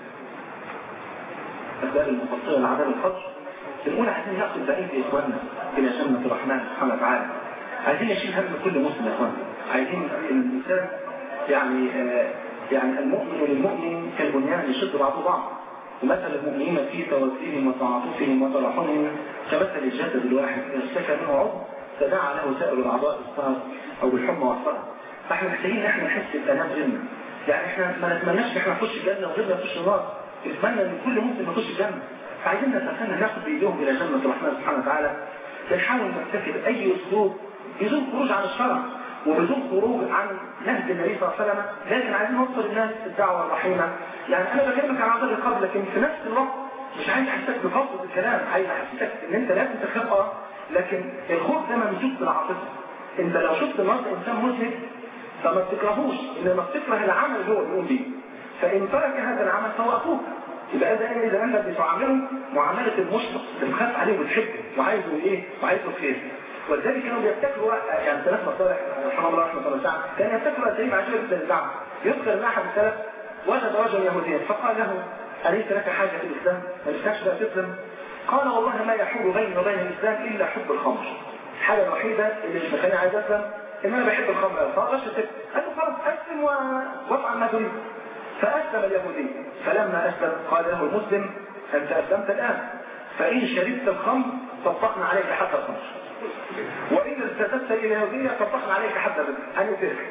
أسباب المفصلة لعذاب القبر الأولى عايزين نأخذ بقية إخواننا إلى جنة الرحمن سبحانه وتعالى. عايزين نشيل هم كل مسلم يا إخوان. عايزين الإنسان يعني آه يعني المؤمن للمؤمن كالبنيان يشد بعضه بعض. ومثل المؤمنين في توسلهم وتعاطفهم وتراحمهم كمثل الجسد الواحد إذا اشتكى منه عضو تداعى له سائر الأعضاء بالسهر أو بالحمى والصرع. فاحنا محتاجين ان احنا نحس بألام غيرنا. يعني احنا ما نتمناش احنا نخش الجنة وغيرنا نخش النار. نتمنى ان كل مسلم يخش الجنة. فعايزين نتفنن ناخد بايديهم الى جنة الرحمن سبحانه وتعالى. بنحاول نتخذ اي اسلوب بدون خروج عن الشرع وبدون خروج عن نهج النبي صلى الله عليه وسلم، لكن عايزين نوصل الناس الدعوة الرحيمة. يعني انا بكلمك عن عذاب القبر لكن في نفس الوقت مش عايز احسسك بفضل الكلام، عايز احسسك ان انت لازم تخاف اه لكن الخوف ده ممزوج بالعاطفه. انت لو شفت النص انسان مذنب فما تكرهوش، انما تكره العمل اللي هو بيقوم بيه. فان ترك هذا العمل فهو اخوك. يبقى ده اذا انت بتعامله معامله المشفق اللي بتخاف عليه وبتحبه وعايزه ايه؟ وعايزه خير. ولذلك كانوا بيبتكروا يعني سلف مصالح رحمه الله رحمه الله تعالى كان يبتكروا قد ايه عجيب الدعوه. يذكر احد السلف وجد رجلا يهوديا فقال له أليس لك حاجه في الاسلام؟ ما نفسكش بقى تسلم؟ قال والله ما يحول بيني وبين الاسلام الا حب الخمر. الحاجه الوحيده اللي مش مخليني عايز اسلم ان انا بحب الخمر قوي. فقال له قال له خلاص اسلم وافعل ما تريد. فاسلم اليهودي. فلما اسلم قال له المسلم انت اسلمت الان فان شربت الخمر طبقنا عليك حد الخمر وإن التفتت إلى اليهودية طبقنا عليك حد الرزق أن يترك.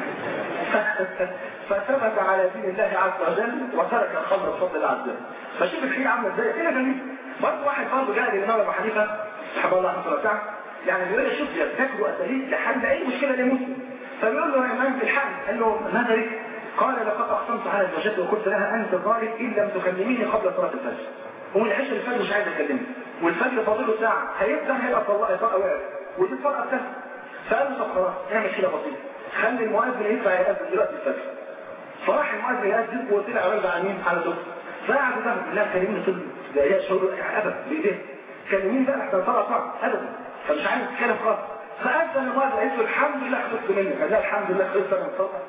فثبت على دين الله عز وجل وترك الخمر بفضل الله عز وجل. فشوف الحين عامله ازاي كده جميل. برضه واحد برضه جاء للإمام أبو حنيفة رحمه الله رحمه الله تعالى يعني بيقول له شوف يبتكروا أساليب لحل أي مشكلة لمسلم. فبيقول له يا إمام في الحل قال له ماذا لك؟ قال لقد أقسمت على زوجتي وقلت لها أنت ظالم إن لم تكلميني قبل صلاة الفجر. ومن العشاء الفجر مش عايز أكلمك والفجر فاضله ساعة هيبدأ هيبقى طلقة طلقة وقعت ودي الطلقة بتاعتك. فقال له طب خلاص اعمل كده بسيط خلي المؤذن يطلع يأذن دلوقتي الفجر. فراح المؤذن يأذن وطلع ورجع على مين؟ على زوجته. فقعد يقول لا كلميني طول دقايق شهور أبدا بإيديه كلميني بقى احنا طلقة طلقة أبدا فمش عايز تتكلم خالص. فأذن المؤذن قال له الحمد لله خلصت منك. قال لا الحمد لله خلصت من الطلقة.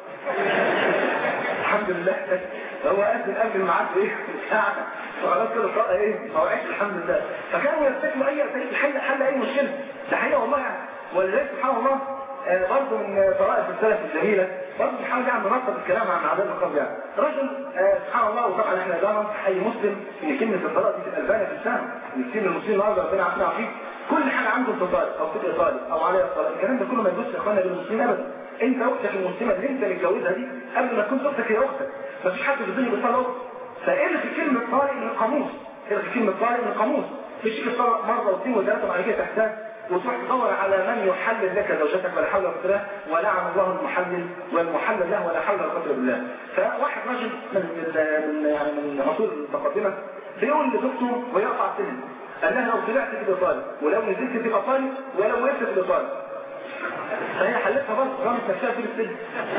الحمد لله هو أذن قبل الميعاد ايه ساعة فخلاص كده الطلقة ايه ما وقعتش الحمد لله. فكانوا يفتكروا اي اساليب حل حل اي مشكلة. ده حقيقة والله يعني. ولذلك سبحان الله آه برضه من طرائف السلف الجميلة برضه سبحان الله يعني نرتب الكلام عن عذاب القبر. يعني رجل آه سبحان الله وطبعا احنا دايما اي مسلم في كلمة الطلاق دي تبقى البانة في السهم. المسلمين المسلمين النهارده ربنا عافينا فيه كل حاجة عنده انتصار او فكر طالب او عليها الطلاق. الكلام ده كله ما يجوزش يا اخوانا للمسلمين ابدا. انت اختك المسلمة اللي انت متجوزها دي قبل ما تكون اختك هي اختك مفيش حد في الدنيا بيطلق. فالغي كلمة طالق من القاموس. الغي كلمة طالق من القاموس. مش تطلق مرة واثنين وثلاثة وبعد كده تحتاج وتروح تدور على من يحلل لك زوجتك ولا حول ولا قوة الا بالله ولعن الله المحلل والمحلل له ولا حول ولا قوة الا بالله. فواحد رجل من من يعني من عصور المتقدمة بيقول لزوجته ويقطع سنه قال لها لو طلعت تبقى طالق ولو نزلت تبقى طالق ولو وقفت تبقى طالق. فهي حلتها برضه رمت نفسها في السجن.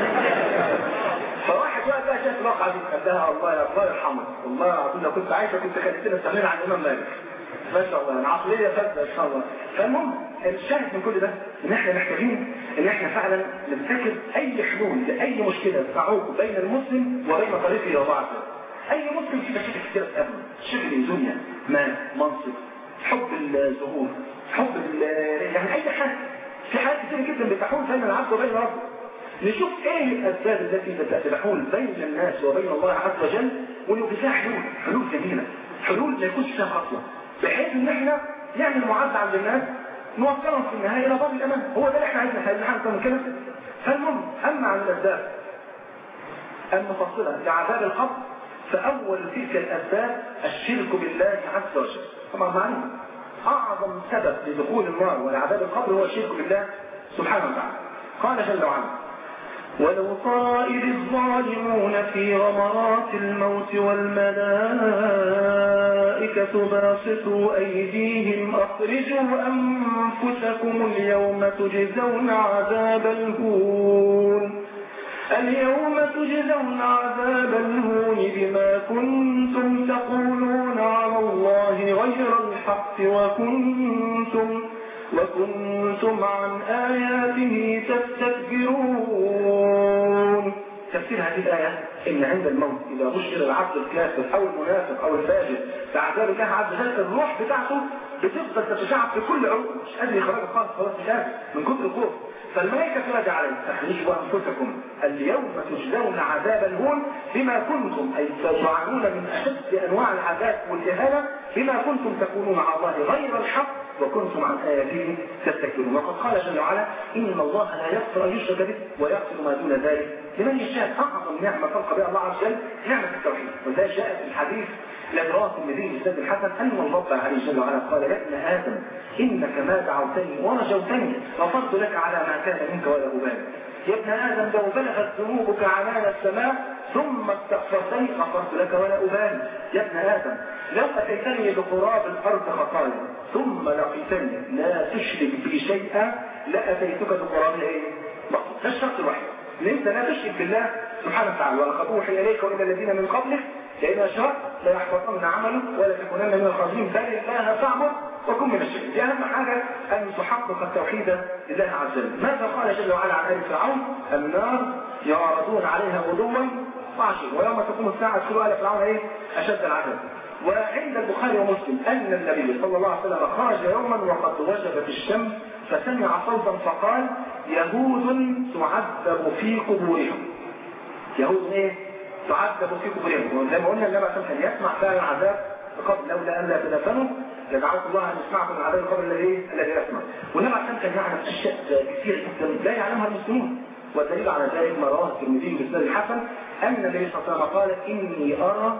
فواحد بقى بقى شاف الواقعة دي قال لها الله يا الله يرحمك والله العظيم لو كنت عايشة كنت خليتنا استعملنا عن الإمام مالك. ما شاء الله عقلية فاسدة ان شاء الله. فالمهم الشاهد من كل ده ان احنا محتاجين ان احنا فعلا نبتكر اي حلول لاي مشكلة تعوق بين المسلم وبين طريقه وبعضه. اي مسلم في مشاكل كتير تقابله شغل دنيا مال منصب حب الظهور حب يعني اي حاجة في حاجات كتير جدا بتحول بين العبد وبين ربه. نشوف ايه الاسباب التي تحول بين الناس وبين الله عز وجل ونبقى فيها حلول حلول جميلة حلول ما يكونش فيها خطوة بحيث ان احنا نعمل معدة عند الناس نوصلهم في النهاية الى باب الامان. هو ده اللي احنا عايزين نحل حاجة من كده. فالمهم اما عن الاسباب المفصلة لعذاب القبر فاول تلك الاسباب الشرك بالله عز وجل. طبعا معلوم اعظم سبب لدخول النار ولعذاب القبر هو الشرك بالله سبحانه وتعالى. قال جل وعلا ولو ترى إذ الظالمون في غمرات الموت والملائكة باسطوا أيديهم أخرجوا أنفسكم اليوم تجزون عذاب الهون اليوم تجزون عذاب عذاب الهون بما كنتم تقولون على الله غير الحق وكنتم وكنتم عن آياته تستكبرون. تفسير هذه الآية إن عند الموت إذا بشر العبد الكافر أو المنافق أو الفاجر بعذاب الله عز وجل الروح بتاعته بتفضل تتشعب في كل عروق، مش قادر يخرجها خالص، خلاص مش قادر من كتر الخوف. فالملائكة تنادي عليه أخرجوا أنفسكم اليوم تجزون عذاب الهون بما كنتم، أي تعانون من أشد أنواع العذاب والإهانة بما كنتم تقولون على الله غير الحق وكنتم عن آياته تستكبرون. وقد قال جل وعلا إن الله لا يغفر أن يشرك به ويغفر ما دون ذلك لمن يشاء. أعظم نعمة خلق بها الله عز وجل نعمة التوحيد، وذلك جاء في الحديث الذي رواه الترمذي بإسناد الحسن أن الله عليه جل وعلا قال يا ابن آدم إنك ما دعوتني ورجوتني غفرت لك على ما كان منك ولا أبالي. يا ابن آدم لو بلغت ذنوبك عنان السماء ثم استغفرتني غفرت لك ولا أبالي. يا ابن آدم لو أتيتني بقراب الأرض خطايا ثم لقيتني لا تشرك بي شيئا لأتيتك بقراب إيه؟ ده الشرط الوحيد ان انت لا تشرك بالله سبحانه وتعالى. ولقد اوحي اليك والى الذين من قبلك لئن اشركت لا يحبطن عملك ولا تكونن من الخاسرين بل الله فاعبد وكن من الشرك. دي اهم حاجه ان تحقق التوحيد لله عز وجل. ماذا قال جل وعلا عن ال فرعون؟ النار يعرضون عليها غدوا وعشيا ويوم تقوم الساعه ادخلوا ال فرعون ايه اشد العذاب. وعند البخاري ومسلم ان النبي صلى الله عليه وسلم خرج يوما وقد وجبت الشمس فسمع صوتا فقال يهود تعذب في قبورهم. يهود ايه؟ تعذب في قبورهم. وزي ما قلنا النبي كان يسمع فعلا العذاب قبل لولا ان لا تدفنوا لدعوت الله ان يسمعكم العذاب قبل الذي الذي يسمع. والنبي كان يعلم اشياء كثيره جدا لا يعلمها المسلمون. والدليل على ذلك ما رواه الترمذي بإسناد الحسن ان النبي صلى الله عليه وسلم قال اني ارى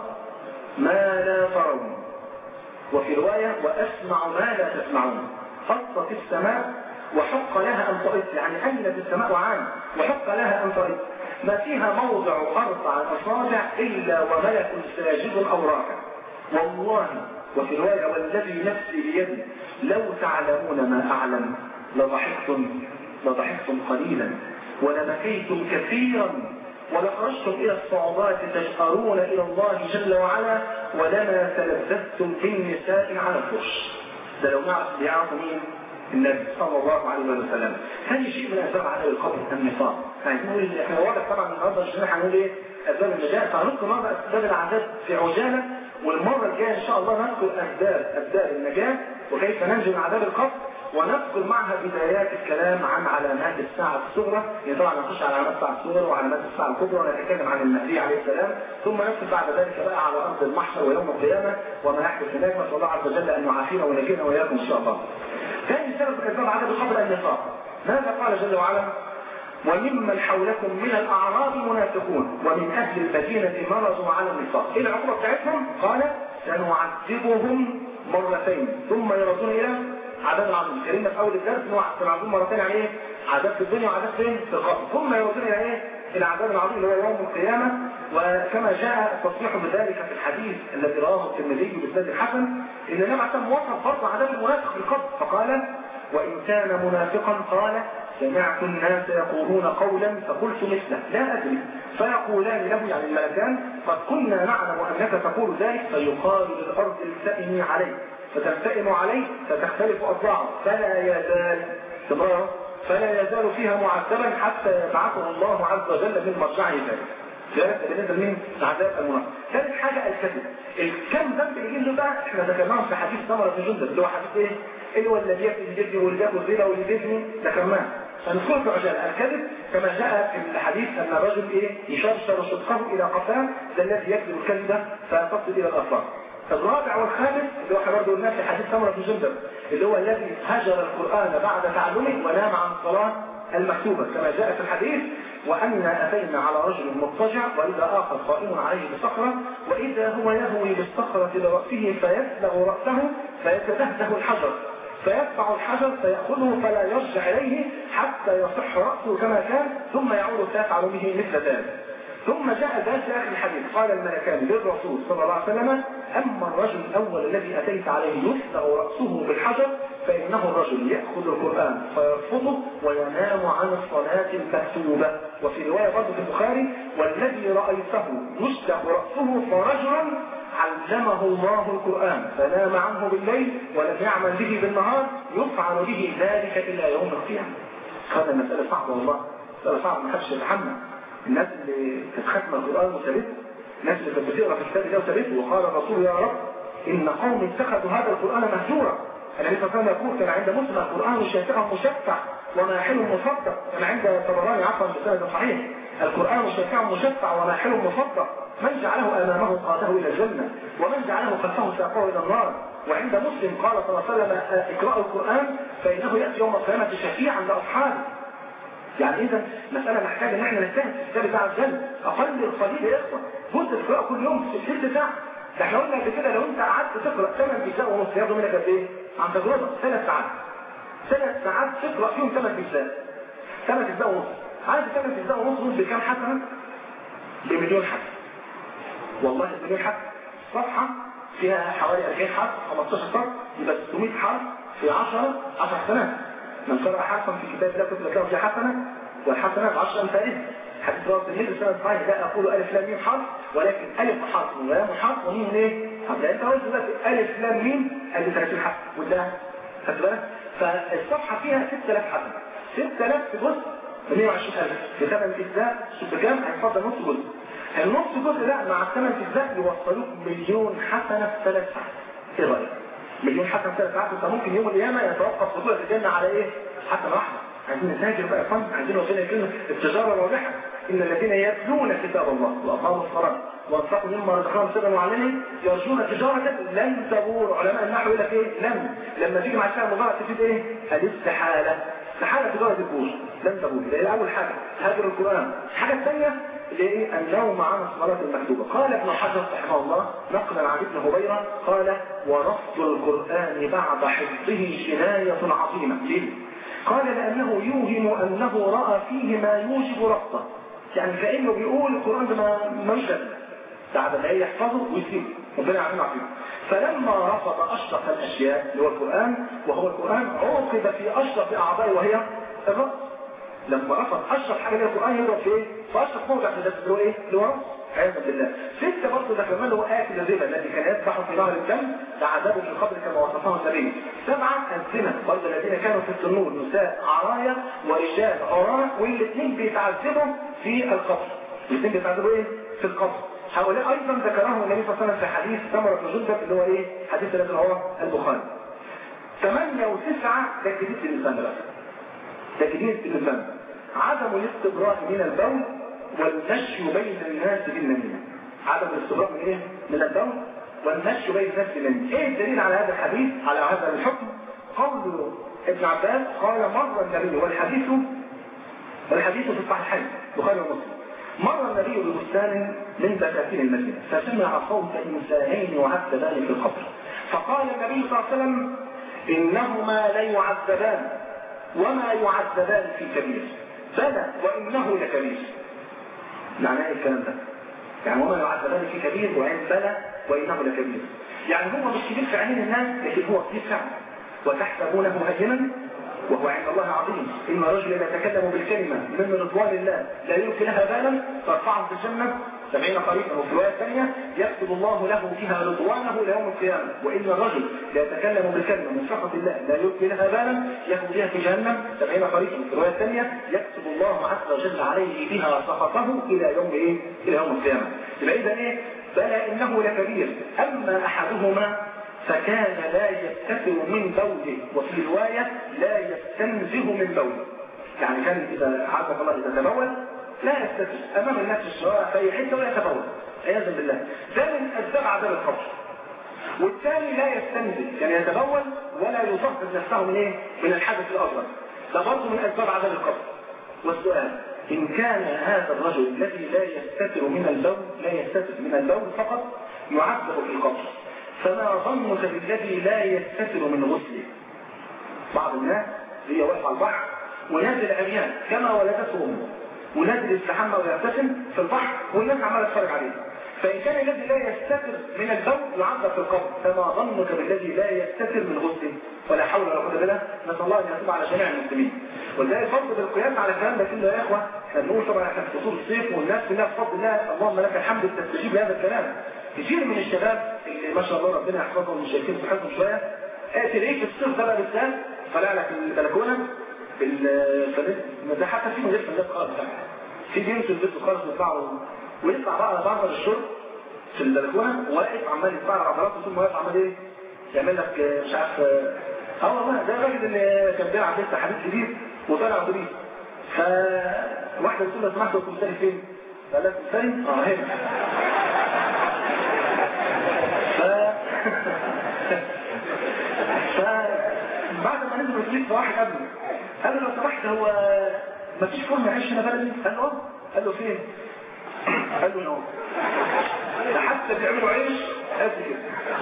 ما لا ترون، وفي روايه واسمع ما لا تسمعون. خط في السماء وحق لها أن ترد، يعني أين في السماء عام وحق لها أن ترد ما فيها موضع أربع أصابع إلا وملك ساجد أو راكع. والله وفي رواية والذي نفسي بيدي لو تعلمون ما أعلم لضحكتم لضحكتم قليلا ولبكيتم كثيرا ولخرجتم إلى الصعوبات تجأرون إلى الله جل وعلا ولما تلذذتم في النساء على الفرش. ده لو نعرف بيعرفوا مين؟ النبي صلى الله عليه وسلم. ثاني شيء من اسباب عدم القبر النفاق. يعني نقول احنا واضح طبعا النهارده مش هنقول ايه اسباب النجاه، فهنذكر النهارده اسباب العذاب في عجاله، والمره الجايه ان شاء الله نذكر اسباب اسباب النجاه وكيف ننجو من عذاب القبر، ونذكر معها بدايات الكلام عن علامات الساعه الصغرى. يعني طبعا نخش على علامات الساعه الصغرى وعلامات الساعه الكبرى ونتكلم عن المهدي عليه السلام، ثم ندخل بعد ذلك بقى على ارض المحشر ويوم القيامه وما يحدث هناك. نسال الله عز وجل ان يعافينا وينجينا واياكم ان شاء الله. ثاني سبب من اسباب عذاب القبر النفاق. ماذا قال جل وعلا؟ وممن حولكم من الاعراب منافقون ومن اهل المدينه مرضوا على النفاق. ايه العقوبه بتاعتهم؟ قال سنعذبهم مرتين ثم يردون الى عذاب عظيم. كلمه في اول الدرس سنعذبهم مرتين يعني ايه؟ عذاب في الدنيا وعذاب فين؟ في القبر. ثم يردون الى ايه؟ العذاب العظيم اللي هو يوم القيامه. وكما جاء التصريح بذلك في الحديث الذي رواه الترمذي بإسناد الحسن ان النبي عليه الصلاه والسلام وصف برضه عذاب المنافق في القبر فقال وان كان منافقا قال سمعت الناس يقولون قولا فقلت مثله لا ادري فيقولان له يعني الملكان قد كنا نعلم انك تقول ذلك فيقال للارض التئمي عليه فتلتئم عليه فتختلف اضلاعه فلا يزال تمام فلا يزال فيها معذبا حتى يبعثه الله عز وجل من مرجعه ذلك. ذلك بالنسبه لمين؟ عذاب المنافق. ثالث حاجه الكذب. الكم ذنب الجن بقى احنا ذكرناهم في حديث ثمره بن جندب اللي هو حديث ايه؟ اللي هو الذي يكذب يجري واللي ياكل الربا واللي يبني ذكرناه. فنذكر في عجاله الكذب كما جاء في الحديث ان الرجل ايه؟ يشرشر صدقه الى قفاه ده الذي يكذب الكذب فيصل الى الافاق. الرابع والخامس اللي هو احنا برضه قلناه في حديث ثمره بن جندب اللي هو الذي هجر القران بعد تعلمه ونام عن الصلاه المكتوبة كما جاء في الحديث وأن أتينا على رجل مضطجع وإذا آخر قائم عليه بصخرة وإذا هو يهوي بالصخرة لرأسه فيسلغ رأسه فيتدهده الحجر فيدفع الحجر فيأخذه فلا يرجع إليه حتى يصح رأسه كما كان ثم يعود فيفعل به مثل ذلك. ثم جاء ذات آخر الحديث قال الملكان للرسول صلى الله عليه وسلم أما الرجل الأول الذي أتيت عليه يسلغ رأسه بالحجر فإنه الرجل يأخذ القرآن فيرفضه وينام عن الصلاة المكتوبة. وفي رواية برضه في البخاري والذي رأيته يسلغ رأسه فرجل علمه الله القرآن فنام عنه بالليل ولم يعمل به بالنهار يفعل به ذلك إلى يوم القيامة. هذا المسألة صعبة والله، مسألة صعبة ما حدش يتحمل. الناس اللي تتختم القرآن وثابت، الناس اللي كانت بتقرا في كتاب الله وثابت، وقال الرسول يا رب إن قوم اتخذوا هذا القرآن مهجورا. النبي صلى الله عليه وسلم يقول كان عند مسلم القرآن شافعا مشفع وماحل مصدق، كان عند الطبراني عفوا بسند صحيح القرآن شافعا مشفع وماحل مصدق، من جعله أمامه قاده إلى الجنة ومن جعله خلفه ساقه إلى النار. وعند مسلم قال صلى الله عليه وسلم اقرأوا القرآن فإنه يأتي يوم القيامة شفيعا لأصحابه. يعني إذا مسألة محتاجة إن احنا نجتهد في كتاب الله عز وجل، أقل القليل يا إخوة جزء تقرأ كل يوم في ست ساعة. ده احنا قلنا قبل كده لو أنت قعدت تقرأ ثمان أجزاء ونص ياخدوا منك قد إيه؟ عن تجربة ثلاث ساعات. ثلاث ساعات تقرأ فيهم ثمان أجزاء. ثمان أجزاء ونص. عارف ثمان أجزاء ونص دول بكام حسنة؟ بمليون حسنة. والله بمليون حسنة. صفحة فيها حوالي أربعين حرف، خمستاشر سطر، يبقى ستمائة حرف في عشرة، عشر حسنات. من قرأ حرفا في كتاب الله كتب له في حسنة والحسنة بعشر أمثالها. حديث رواه الترمذي سنة صحيح لا أقول ألف لام ميم حرف ولكن ألف حرف ولام حرف وميم ايه؟ حرف. أنت قلت دلوقتي ألف لام ميم أدي ثلاثين حرف وده خدت بالك؟ فالصفحة فيها ستة آلاف حرف. ستة آلاف في جزء ب مئة وعشرين ألف في ثمان أجزاء شوف كام؟ هيتفضل نص جزء. النص جزء لا مع الثمان أجزاء يوصلوك مليون حسنة في ثلاث ساعات. إيه رأيك؟ مليون حسنة في ثلاث ساعات. أنت ممكن يوم القيامة يتوقف دخولك الجنة على إيه؟ حسنة واحدة. عايزين نتاجر بقى فن، عايزين وصلنا كلمة التجارة الواضحة. إن الذين يتلون كتاب الله وأقاموا الصلاة وانفقوا مما رزقناهم سرا وعلانية يرجون تجارة لن تبور. علماء النحو يقول لك إيه؟ لن لما تيجي مع الشيء المضارع تفيد إيه؟ الاستحالة. استحالة تجارة تبور لن تبور. ده أول حاجة هاجر القرآن. الحاجة الثانية اللي إيه؟ النوم عن الصلاة المكتوبة. قال ابن حجر رحمه الله نقلا عن ابن هبيرة قال ورفض القرآن بعد حفظه جناية عظيمة. ليه؟ قال لأنه يوهم أنه رأى فيه ما يوجب رفضه. يعني كأنه بيقول القرآن ده ما يوجد بعد ما يحفظه ويسيبه ربنا يعلمنا فيه. فلما رفض أشرف الأشياء اللي هو القرآن وهو القرآن عوقب في أشرف أعضائه وهي الرأس. لما رفض أشرف حاجة اللي هو القرآن يضرب في إيه؟ فأشرف موضع في الجسد اللي هو إيه؟ اللي هو رأس. عياذا بالله. ستة برضه ده كمان هو آكل الربا الذي كان يذبح في نهر الدم لعذابه في القبر كما وصفه النبي. سبعة الزنا برضه الذين كانوا في التنور نساء عرايا ورجال عراة والاثنين بيتعذبوا في القبر. الاثنين بيتعذبوا ايه؟ في القبر. هؤلاء ايضا ذكرهم النبي صلى الله عليه وسلم في حديث سمرة بن جندب اللي هو ايه؟ حديث الذي هو البخاري. ثمانية وتسعة ده جديد في الإنسان بقى. ده جديد في الإنسان. عدم الاستبراء من البول والمشي بين الناس بالنميمة. عدم الاستبراء من ايه؟ من البول والمشي بين الناس بالنميمة. ايه الدليل على هذا الحديث؟ على هذا الحكم؟ قول ابن عباس قال مر النبي والحديث والحديث في الصحيحين البخاري ومسلم. مر النبي ببستان من بساتين المدينة فسمع صوت انسانين يعذبان في القبر. فقال النبي صلى الله عليه وسلم انهما ليعذبان وما يعذبان في كبير بلى وانه لكبير. معناه ايه الكلام ده؟ يعني هما يعذبان في كبير وعين بلى وانه لكبير. يعني هو مش كبير في عين الناس لكن هو كبير فعلا. وتحسبونه هينا وهو عند الله عظيم. إن رجل يتكلم بالكلمة من رضوان الله لا يلقي لها بالا ترفعه في الجنة سبعين قريبا. وفي الرواية الثانية يكتب الله له فيها رضوانه ليوم القيامة. وإن الرجل يتكلم بالكلمة من سخط الله لا يلقي لها بالا يكتب بها في جهنم سبعين قريبا. وفي الرواية الثانية يكتب الله عز وجل عليه بها سخطه إلى يوم إيه؟ إلى يوم القيامة. يبقى إذا إيه؟ بلى إنه لكبير. أما أحدهما فكان لا يستتر من بوله وفي رواية لا يستنزه من بوله. يعني كان إذا عزك الله إذا تبول لا يستتر أمام الناس في الشوارع في حتة ولا يتبول عياذا بالله. ده من أسباب عذاب القبر. والثاني لا يستنزه يعني يتبول ولا يطهر نفسه من إيه؟ من الحدث الأصغر. ده برضه من أسباب عذاب القبر. والسؤال إن كان هذا الرجل الذي لا يستتر من البول لا يستتر من البول فقط يعذب في القبر فما ظنك بالذي لا يستتر من غسله؟ بعض الناس هي واقف على البحر ونازل عريان كما ولدته امه ونازل يستحمى ويغتسل في البحر والناس عماله تتفرج عليه. فإن كان الذي لا يستتر من البول يعذب في القبر، فما ظنك بالذي لا يستتر من غسل؟ ولا حول ولا قوة الا بالله. نسأل الله أن يتوب على جميع المسلمين. ولذلك برضه بالقياس على الكلام ده كله يا إخوة، احنا بنقول طبعا احنا في فصول الصيف والناس كلها بفضل الله اللهم لك الحمد بتستجيب لهذا الكلام. كثير من الشباب اللي ما شاء الله ربنا يحفظهم وشايفين صحتهم شوية، تلاقيك في الصيف ده بقى بالذات طالع لك البلكونة بالفلات، ده حتى في مدير فلات خالص في بينزل البيت خالص يطلعوا ويطلع بقى على بعض الشرب في البلكونه واقف عمال يطلع على عضلاته ثم واقف عمال ايه يعمل لك مش عارف اه والله ده الراجل اللي كان بيلعب لسه حديث جديد وطالع اتوبيس فواحده بتقول له سمحت كنت سالي فين؟ قال لك سالي؟ اه هنا ف فبعد ما نزل الاتوبيس فواحد قبله قال له لو سمحت هو مفيش فرن عيش هنا بلدي؟ قال له اه. قال له فين؟ قال له نوم. ده حتى بيعملوا عيش قد كده.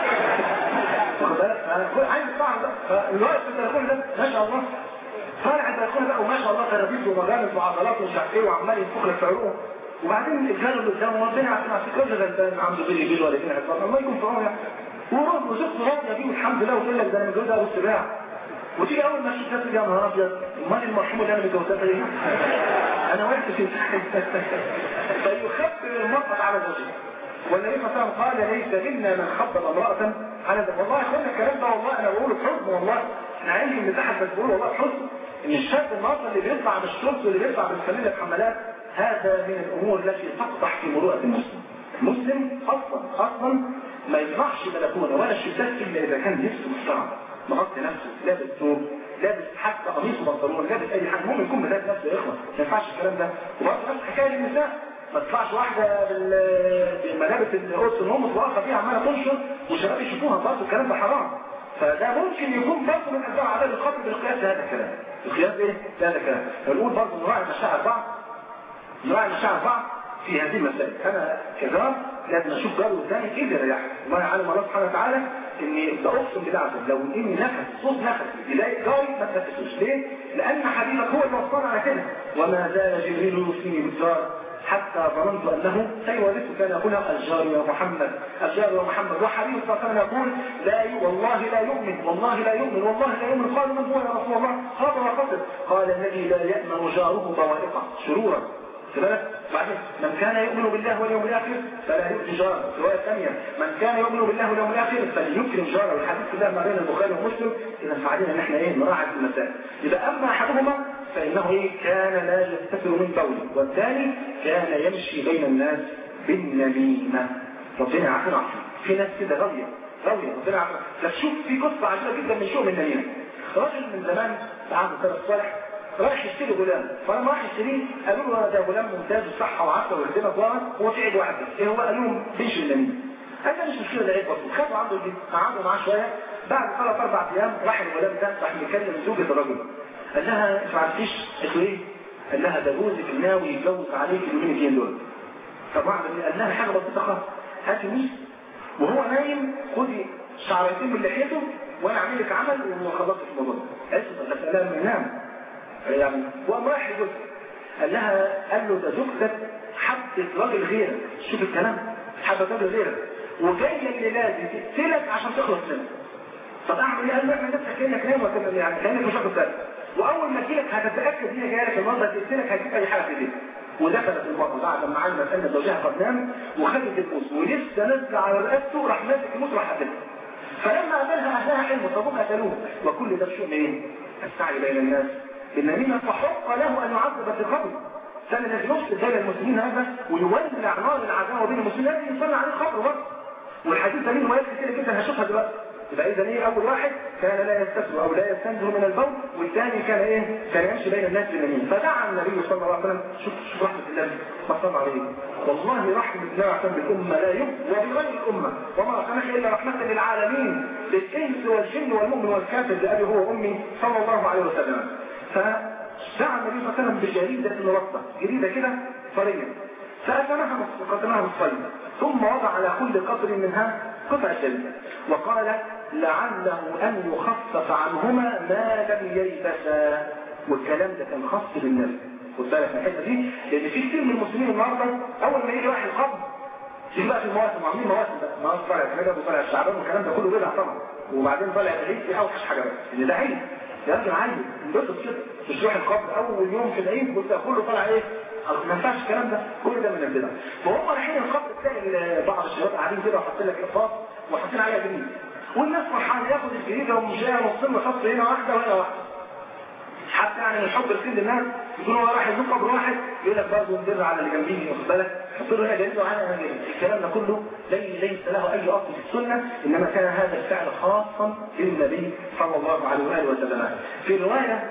واخد بالك؟ انا عايز اطلع بقى فالوقت في التليفون ده ما شاء الله طالع التليفون بقى وما شاء الله كرابيس ومجالس وعضلات ومش عارف ايه وعمال ينفخ لك في عروقه وبعدين الرجاله اللي قدامه ربنا عارفين على فكره غلبان عنده بيلي بيل ولا كده حصل الله يكون في عونه يعني ورد وزوجته راضيه بيه والحمد لله وتقول لك ده انا متجوزها ابو السباع وتيجي اول ما تشوف نفسك يا نهار ابيض امال المرحوم اللي انا متجوزها ايه؟ انا وقعت في فيخفف المرأة على زوجها والنبي صلى الله عليه وسلم قال ليس منا من خبط امرأة على زوجها. والله يا اخوانا الكلام ده والله انا بقوله بحزن والله احنا عندي من تحت بس بقول والله بحزن ان الشاب الناصر اللي بيطلع بالشرطه واللي بيطلع بالفانيلا بحملات هذا من الامور التي تقدح في مروءة المسلم. المسلم اصلا اصلا ما يطلعش بلكونه ولا شباك الا اذا كان نفسه محترم مغطي نفسه لابس ثوب لابس حتى قميص وبنطلون لابس اي حاجه المهم يكون ملاك نفسه يا اخوه ما ينفعش الكلام ده. وبرضه نفس حكايه النساء ما تطلعش واحده بالملابس القدس النوم واقفه فيها عماله تنشر وشباب يشوفوها برضه الكلام ده حرام. فده ممكن يكون برضه من اسباب عدم الخطر بالقياس لهذا الكلام. القياس ايه؟ لهذا الكلام. فنقول برضه نراعي مشاعر بعض نراعي مشاعر بعض في هذه المسائل. انا كجار لازم اشوف جار والثاني ايه اللي يريحني. الله يعلم الله سبحانه وتعالى اني باقسم بالله لو اني نفس صوت نفس يلاقي جاري ما تنفسوش. ليه؟ لان حبيبك هو اللي وصلنا على كده. وما زال جبريل يوصيني بالجار حتى ظننت انه سيورثك كان يقول الجار يا محمد الجار يا محمد. وحبيب صلى الله عليه وسلم يقول لا ي... والله لا يؤمن والله لا يؤمن والله لا يؤمن. قال من هو يا رسول الله؟ خاطر وقصد. قال الذي لا يأمن جاره بوائقه شرورا. بعدين من كان يؤمن بالله واليوم الاخر فلا يؤذي جاره. الروايه الثانيه من كان يؤمن بالله واليوم الاخر فليكرم جاره. والحديث كله ما بين البخاري ومسلم. اذا فعلينا ان احنا ايه نراعي في المسائل. اذا اما احدهما فانه ايه كان لا يستتر من بوله والثاني كان يمشي بين الناس بالنميمه. ربنا يعافينا عافيه. في ناس كده غاويه غاويه ربنا يعافينا. تشوف في قصه عجيبه جدا من شؤم النميمه. رجل من زمان عهد السلف الصالح رايح يشتري غلام فلما راح يشتريه قالوا له ده غلام ممتاز وصحه وعافيه ويخدمك وقت هو في عيب واحد ايه هو؟ قالوا له بيش النميم. قال له مش مشكله ده عيب بسيط. خدوا عنده البيت قعدوا معاه شويه بعد ثلاث اربع ايام راح الغلام ده راح يكلم زوجة الرجل قال لها انت ما عرفتيش قالت ايه؟ قال لها ده جوزك ناوي يتجوز عليك اليومين الاثنين دول. طبعا قال لها حاجه بسيطه خالص هاتي ميس وهو نايم خدي شعرتين من لحيته وانا اعمل لك عمل وخلصت الموضوع. قالت له بس قال لها ينام يعني وقام رايح يقول قال لها قال له ده زوجتك حبت راجل غيرك. شوف الكلام حبت راجل غيرك وجايه الليله دي تقتلك عشان تخلص منه. طب اعمل ايه؟ قال له اعمل نفسك كانك نايم وكانك يعني كانك مش واخد بالك واول ما تجيلك هتتاكد ان هي جايه لك المرضى تقتلك هتجيب اي حاجه في ايديك. ودخلت المرضى بعد ما علمت ان زوجها قد نام وخدت الموس ولسه نازله على رقبته راح ماسك الموس راح قتلها. فلما قتلها اهلها علموا طب قتلوه وكل ده بشؤم ايه؟ السعي بين الناس بالنميمة. فحق له أن يعذب في القبر. كان الذي يفسد بين المسلمين هذا ويولع نار العداوة بين المسلمين لازم يصلي عليه القبر برضه. والحديث ده ليه روايات كتير جدا هشوفها دلوقتي. يبقى إذا إيه أول واحد كان لا يستتر أو لا يستنزه من البول والثاني كان إيه؟ كان يمشي بين الناس بالنميمة. فدعا النبي صلى الله عليه وسلم شوف شوف رحمة الله ما صلى عليه. والله رحمة الله بالأمة لا يمكن وبغير الأمة وما أرسلناك إلا رحمة للعالمين للإنس والجن والمؤمن والكافر لأبي هو وأمي صلى الله عليه وسلم. فدعا النبي صلى الله عليه وسلم بجريدة رطبة جريدة كده طرية فأتمها وقدمها بالصيد ثم وضع على كل قطر منها قطع جلد وقال لعله أن يخفف عنهما ما لم يلبسا. والكلام ده كان خاص بالنبي. خد بالك من الحته دي لان في كتير من المسلمين النهارده اول ما يجي واحد القبر تيجي بقى في المواسم وعاملين مواسم بقى، مواسم طالع رجب وطالع الشعبان والكلام ده كله بدع طبعا، وبعدين طالع العيد في اوحش حاجه بقى ان ده عيد يا راجل عيد انبسط كده، مش تروح القبر اول يوم في العيد وانت كله طالع ايه؟ ما ينفعش الكلام ده، كل ده من البدع. فهم رايحين القبر تلاقي بعض الشباب قاعدين كده وحاطين لك اقفاص وحاطين عليها جريد، والناس فرحانه ياخد الجريده ومش نصين خط هنا واحده وهنا واحده. حتى يعني من حب الخير للناس يكون هو راح يزور قبر واحد يقول لك برضه ندر على اللي جنبيه واخد بالك، حط له هنا جريد وعلى هنا جريد. الكلام ده كله ليس له اي اصل في السنه، انما كان هذا الفعل خاصا بالنبي صلى الله عليه واله وسلم. في روايه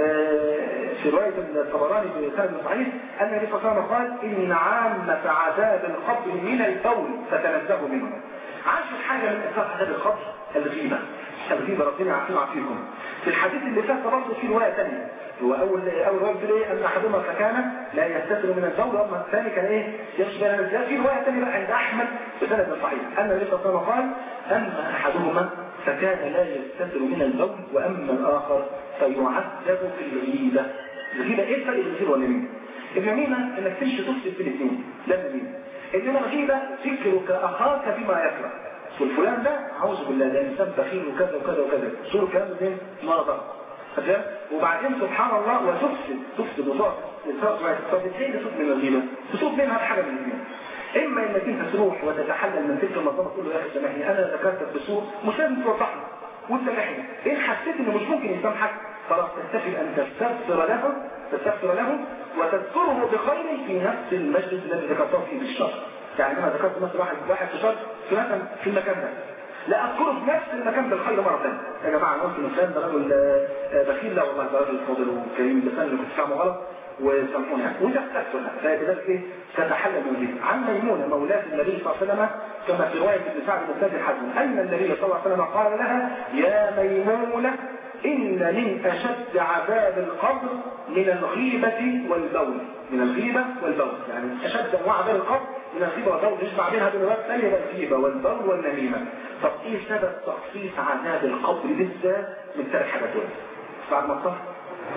في رواية الطبراني بسند صحيح أن النبي صلى الله عليه وسلم قال إن عامة عذاب القبر من البول فتنزهوا منه. عاشر حاجة من أسباب عذاب القبر الغيبة، الغيبة ربنا يعافينا ويعافيكم. في الحديث اللي فات برضه في رواية ثانية، هو أول أول رواية بيقول إيه؟ أن أحدهما فكان لا يستتر من البول وأما الثاني كان إيه؟ يشبه النزال. في رواية ثانية بقى عند أحمد بسند صحيح أن النبي صلى الله عليه وسلم قال أما أحدهما فكان لا يستتر من البول وأما الآخر فيعذب في الغيبة. الغيبة إيه الفرق بين الغيبة والنميمة؟ النميمة إنك تمشي تفسد في الاثنين، ده النميمة. إنما الغيبة ذكرك أخاك بما يكره. والفلان ده أعوذ بالله ده إنسان بخيل وكذا وكذا وكذا، شو الكلام ده مرضى. وبعدين سبحان الله وتفسد تفسد وتفسد فبتلاقي تفسد من الغيبة، تفسد منها بحاجة من الاثنين. إما إنك أنت تروح وتتحلل من تلك المنظمة تقول له يا أخي سامحني أنا ذكرتك بسوء مش لازم توضحني وتسامحني، إن حسيت إنه مش ممكن يسامحك خلاص تستفيد أن تستغفر له تستغفر له وتذكره بخير في نفس المجلس الذي ذكرته فيه بالشر. يعني أنا ذكرت مثلا واحد واحد في شر في مثلا في المكان ده، لا أذكره في نفس المكان بالخير مرة ثانية. يا جماعة ممكن فلان ده رجل بخيل، لا والله ده رجل فاضل وكريم ده اللي كنت فاهمه غلط وسامحوني يعني وتستغفرها، فلذلك ايه تتحلل من ذلك. عن ميمونة مولاة النبي صلى الله عليه وسلم كما في رواية ابن سعد بن سعد الحزم أن النبي صلى الله عليه وسلم قال لها يا ميمونة إن من أشد عذاب القبر من الغيبة والبول، من الغيبة والبول يعني أشد أنواع عذاب القبر من الغيبة والبول، يجمع بينها بنوات ثانية الغيبة والبول والنميمة. طب إيه سبب تخصيص عذاب القبر بالذات من ثلاث حاجات دول؟ بعد ما صح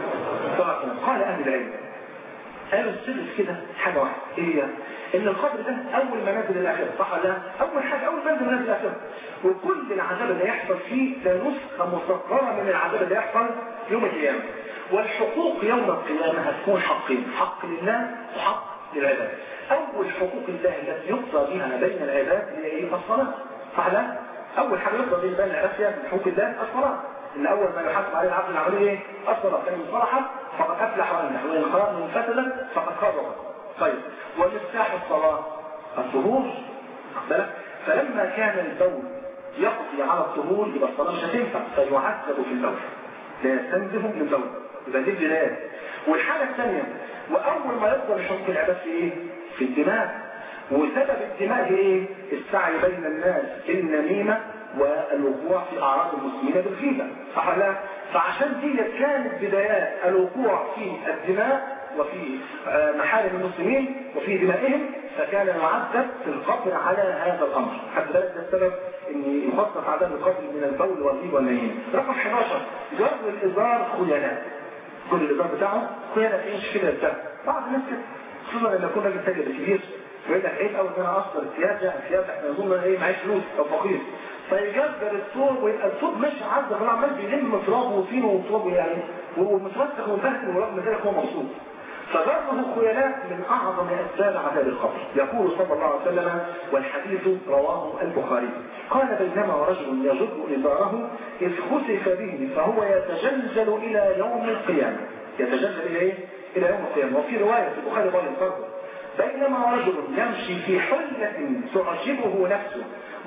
قال أهل العلم قالوا السبب كده حاجة واحدة، إيه هي؟ إن القبر ده أول منازل الآخرة، صح ولا لا؟ أول حاجة أول منازل منازل الآخرة، وكل العذاب اللي يحصل فيه ده نسخة مصغرة من العذاب اللي يحصل يوم القيامة. والحقوق يوم القيامة هتكون حقين، حق لله وحق للعباد. أول حقوق الله التي يقضى بها بين العباد هي إيه؟ الصلاة، صح ولا لا؟ أول حاجة يقضى بين العباد من حقوق الله الصلاة، إن أول ما يحاسب عليه العبد العملية إيه؟ الصلاة، فإن صلحت فقد أفلح وأنجح وإن خاب منفسدت فقد خاب وخسر. طيب ومفتاح الصلاة الطهور، فلما كان البول يقضي على الطهور يبقى الصلاة مش هتنفع فيعذب في البول، لا يستنزه من البول، يبقى دي البداية. والحالة الثانية وأول ما يقضى حقوق العباد في إيه؟ في الدماء، وسبب الدماء هي إيه؟ السعي بين الناس النميمة والوقوع في أعراض المسلمين بالغيبة، صح ولا لا؟ فعشان دي كانت بدايات الوقوع في الدماء وفي محارم المسلمين وفي دمائهم، فكان يعذب في القبر على هذا الأمر. حتى ذلك السبب أن يخصص عذاب القبر من البول والغيبة والنميمة. رقم احد عشر جر الإزار خيانات، كل الإزار بتاعه خيانة في ايش كده السبب. بعض الناس كده خصوصا لما يكون راجل تاجر كبير ويقول لك عيب قوي ان انا اصدر الثياب، يعني الثياب احنا نظن ايه معيش فلوس او فقير، فيجبر الثوب ويبقى الثوب مش عذب، هو عمال بيلم ترابه وطينه وترابه يعني ومتوسخ ومبهدل ورغم ذلك هو مبسوط. فجره الخيانات من اعظم اسباب عذاب القبر. يقول صلى الله عليه وسلم والحديث رواه البخاري قال بينما رجل يجر ازاره اذ خسف به فهو يتجلجل الى يوم القيامه، يتجلجل الى ايه؟ الى يوم القيامه. وفي روايه في البخاري قال الفرد بينما رجل يمشي في حلة تعجبه نفسه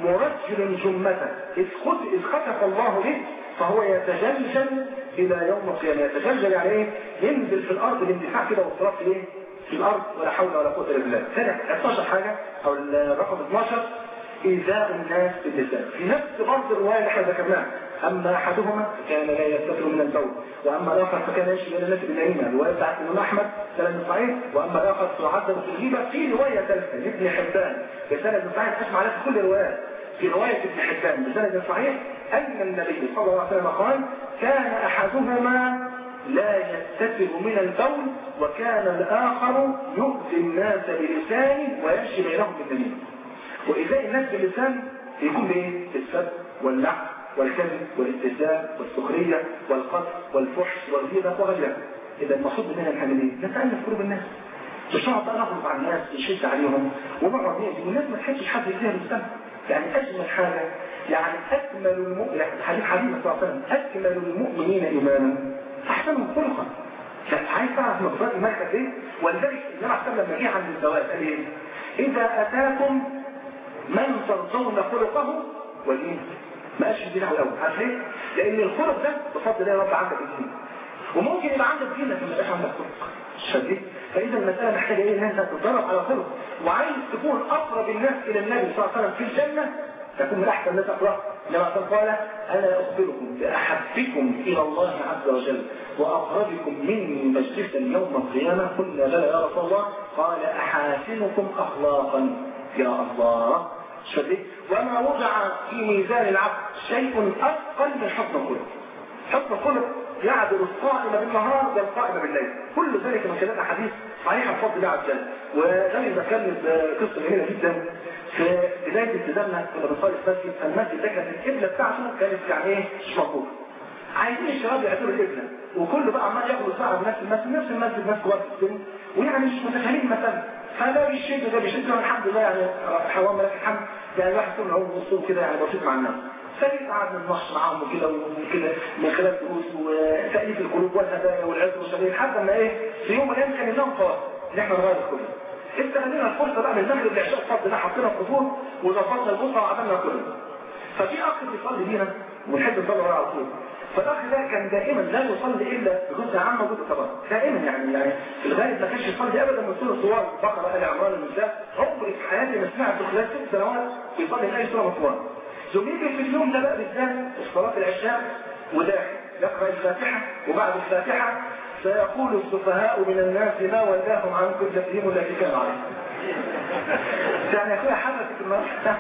مرجل جمته إذ خسف الله به فهو يتجلجل إلى يوم القيامة. يتجلجل يعني إيه؟ ينزل في الأرض الاندفاع كده والصراط في إيه؟ في الأرض ولا حول ولا قوة إلا بالله. ثانية اثناشر حاجة أو الرقم اثناشر إيذاء الناس باللسان. في نفس برضه الرواية اللي احنا ذكرناها أما أحدهما فكان لا يستتر من البول وأما الآخر فكان يمشي بين الناس بالنميمة، الرواية بتاعت الإمام أحمد سند صحيح. وأما الآخر فيعذب في الغيبة. في رواية ثالثة لابن حبان بسند صحيح تسمع عليها في كل الروايات، في رواية ابن حبان بسند صحيح أن النبي صلى الله عليه وسلم قال كان أحدهما لا يستتر من البول وكان الآخر يؤذي الناس بلسانه ويمشي بينهم بالنميمة. وإزاي الناس باللسان يكون بايه؟ السب واللعن والكذب والاستهزاء والسخريه والقتل والفحش والغيبه وغيرها. اذا المقصود مننا نعمل ايه؟ نتالف قلوب الناس، مش نقعد بقى نغلط على الناس ونشد عليهم ونقعد نأذي والناس ما تحبش حد يديها بالسم. يعني اجمل حاجه، يعني اكمل المؤمن، حديث حديث صلى الله عليه وسلم، اكمل المؤمنين ايمانا احسنهم خلقا. يعني عايز تعرف مقدار ايمانك قد ايه؟ ولذلك النبي عليه الصلاه والسلام لما جه عند الزواج قال ايه؟ اذا اتاكم من ترضون خلقه ودينه. ما قالش الدين الاول، عارف ليه؟ لان الخلق ده بفضل الله يا رب عندك الدين، وممكن يبقى عندك دين لكن ما يبقاش عندك خلق. شديد؟ فاذا المساله محتاجه ايه؟ ان انت تتدرب على خلق، وعايز تكون اقرب الناس الى النبي صلى الله عليه وسلم في الجنه، تكون من احسن الناس اخلاقا. لما قال انا اخبركم باحبكم الى الله عز وجل واقربكم مني مجلسا يوم القيامه. قلنا بلى يا رسول الله، قال احاسنكم اخلاقا. يا الله، شديد؟ وما وضع في ميزان العبد شيء اثقل من حسن الخلق. حسن الخلق يعدل الصائم بالنهار والقائم بالليل، كل ذلك من خلال احاديث صحيحه بفضل الله عز وجل. وده بذكرني بقصه جميله جدا. في بدايه التزامنا كنا بنصلي في مسجد، المسجد ده كانت القبله بتاعته كانت يعني ايه؟ مش مظبوطه. عايزين الشباب يعدلوا القبله، وكله بقى عمال ياخد ساعه بنفس المسجد، نفس المسجد نفس وقت السن، ويعني مش متخيلين المساله. فده بيشد ده بيشد، الحمد لله يعني حوام لك الحمد، يعني الواحد يكون له وصول كده يعني بسيط مع الناس. فقعدنا نناقش معاهم وكده وكده من خلال دروس وتأليف القلوب والهدايا والعز والشبيه، لحد ما ايه في يوم من الايام كان لهم قرار ان احنا نغير الكل. استغلينا الفرصه بقى من المغرب للعشاء الفضل ده، حطينا الفطور وظبطنا البصره وعملنا كله. ففي اخ بيصلي بينا ونحب نصلي وراه على طول. فالاخ ده كان دائما لا يصلي الا بجزء عام وجزء طبعا، دائما يعني يعني في الغالب ما كانش يصلي ابدا من سوره الصور البقره ال عمران النساء. عمري في حياتي ما سمعت خلال ست سنوات بيصلي من اي سوره مطوله. زميلي في اليوم ده بقى بالذات صلاه العشاء وداخل يقرا الفاتحه، وبعد الفاتحه سيقول السفهاء من الناس ما ولاهم عن قبلتهم التي كانوا عليها. يعني يا اخويا حدثت النهارده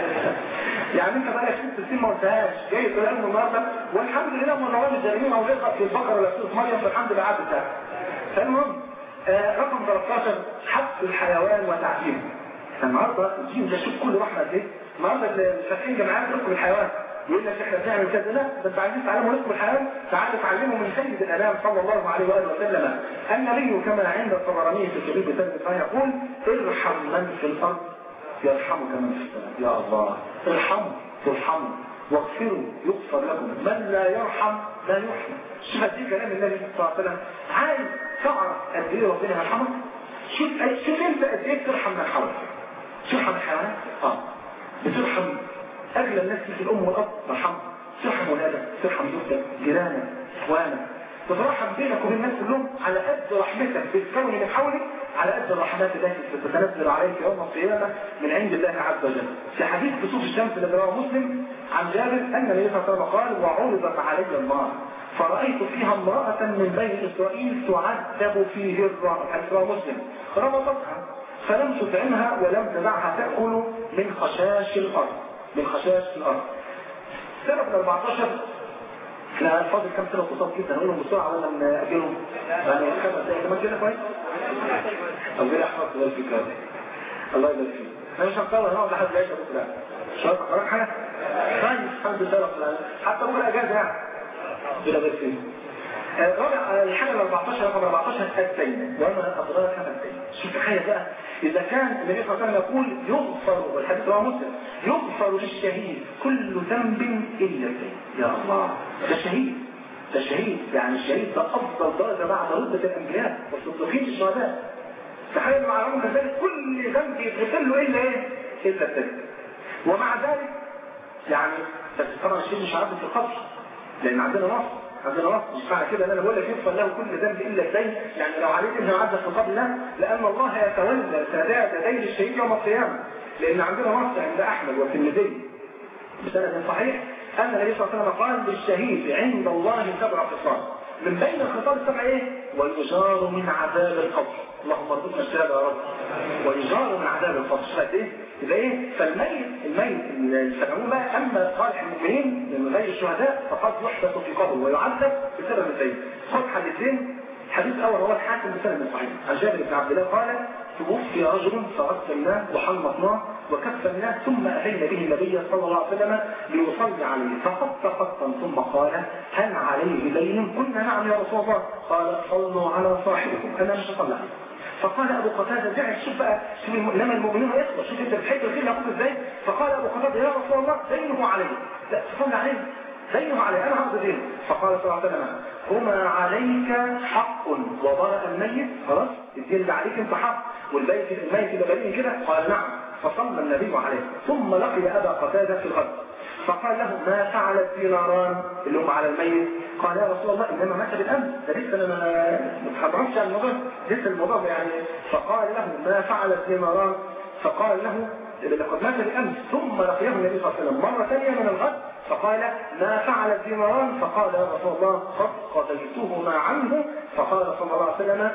يعني انت بقى ست سنين ما قلتهاش، جاي تقول لهم النهارده والحمد لله هم نوال الظالمين او يقرا في البقره ولا سوره مريم فالحمد لله عدت ده. فالمهم آه رقم ثلاثة عشر حبس الحيوان وتعذيبه. النهارده الدين ده شوف كل رحمه قد ايه. النهارده الفاتحين جماعات ركب الحيوان يقول لك احنا بنعمل كذا، لا ده انت عايزين تعلموا ركب الحيوان، تعالوا تعلموا من سيد الانام صلى الله عليه واله وسلم. النبي كما عند الطبراني في الكبير بسند يقول ارحم من في الارض يرحمك من في السماء. يا الله، ارحموا ترحموا واغفروا يغفر لكم، من لا يرحم لا يرحم. شوف دي كلام النبي صلى الله عليه وسلم. عايز تعرف قد ايه ربنا يرحمك؟ شوف شوف انت قد ايه بترحم من حولك. ترحم الحيوانات؟ اه بترحم اغلى الناس في الام والاب، مرحمه. ترحم ولادك، ترحم زوجتك، جيرانك، اخوانك، تترحم بينك وبين الناس كلهم على قد رحمتك بالكون من حولك، على قد الرحمات التي ستتنزل عليك يوم القيامه من عند الله عز وجل. في حديث كسوف الشمس الذي رواه مسلم عن جابر ان النبي صلى الله عليه وسلم قال وعرضت علي النار فرأيت فيها امرأة من بني إسرائيل تعذب في هرة، حديث رواه مسلم، ربطتها فلم تطعمها ولم تدعها تأكل من خشاش الأرض، من خشاش الأرض. سنة أربعتاشر احنا فاضل كام سنة وقصاد جدا، هنقولهم بسرعة ولا نأجلهم؟ يعني خمس دقايق كمان كده كويس؟ أو كده أحمد الله فيك هذا. الله يبارك فيك. احنا مش هنطول هنقعد لحد العشاء بكرة. شرط قرار حاجة؟ طيب الحمد لله رب العالمين. حتى أقول أجازة يعني. ربنا يبارك فيك. رابع الحاجة ال أربعتاشر رقم أربعتاشر الدين، وما أدراك ما الدين. شوف تخيل بقى إذا كان النبي صلى الله عليه وسلم يقول يغفر، والحديث رواه مسلم، يغفر للشهيد كل ذنب إلا الدين. يا الله، ده شهيد، ده شهيد، يعني الشهيد ده أفضل درجة بعد رتبة الأنبياء والصديقين الشهداء. تخيل مع رغم ذلك كل ذنب يغفر له إلا إيه؟ إلا الدين. ومع ذلك يعني بس طبعا الشيء مش عارف في القبر، لأن عندنا نص عندنا نص مش معنى كده ان انا بقول لك يغفر له كل ذنب الا الدين، يعني لو عليك انه يعذب في القبر لا، لان الله يتولى سداد دين الشهيد يوم القيامه. لان عندنا نص عند احمد والترمذي بسند صحيح ان النبي صلى الله عليه وسلم قال للشهيد عند الله سبع خصال، من بين الخصال السبع ايه؟ ويجار من عذاب القبر. اللهم ارزقنا الشهاده يا رب. ويجار من عذاب القبر. شفت ايه؟ يبقى ايه؟ فالميت الميت السبعون بقى اما صالح المؤمنين من غير الشهداء فقد يحبس في قبره ويعذب بسبب الدين. خذ حديثين. الحديث الاول هو الحاكم بسند صحيح عن جابر بن عبد الله قال توفي رجل فغسلناه وحنطناه وكف الناس ثم أتينا به النبي صلى الله عليه وسلم ليصلي عليه فخط خطا ثم قال هل عليه دين؟ قلنا نعم يا رسول الله. قال صلوا على صاحبكم أنا مش هصلي عليه. فقال أبو قتادة زعل شوف بقى شوف إنما المؤمنون يخلص شوف أنت بتحب الخير يقول إزاي. فقال أبو قتادة يا رسول الله دينه عليه. لا تصلي عليه دينه عليه أنا هاخد دينه. فقال صلى الله عليه وسلم هما عليك حق وبرأ الميت خلاص الدين اللي عليك انت حق والبيت الميت اللي بريء كده. قال نعم. فصلى النبي عليه ثم لقي أبا قتادة في الغد فقال له ما فعل الديناران اللي هم على الميت؟ قال يا رسول الله انما مات بالامس ده لسه انا ما اتحضرتش على الموضوع لسه الموضوع يعني. فقال له ما فعل الديناران؟ فقال له لقد مات بالامس. ثم لقيه النبي صلى الله عليه وسلم مره ثانيه من الغد فقال ما فعل الديناران؟ فقال يا رسول الله قد قضيتهما عنه. فقال صلى الله عليه وسلم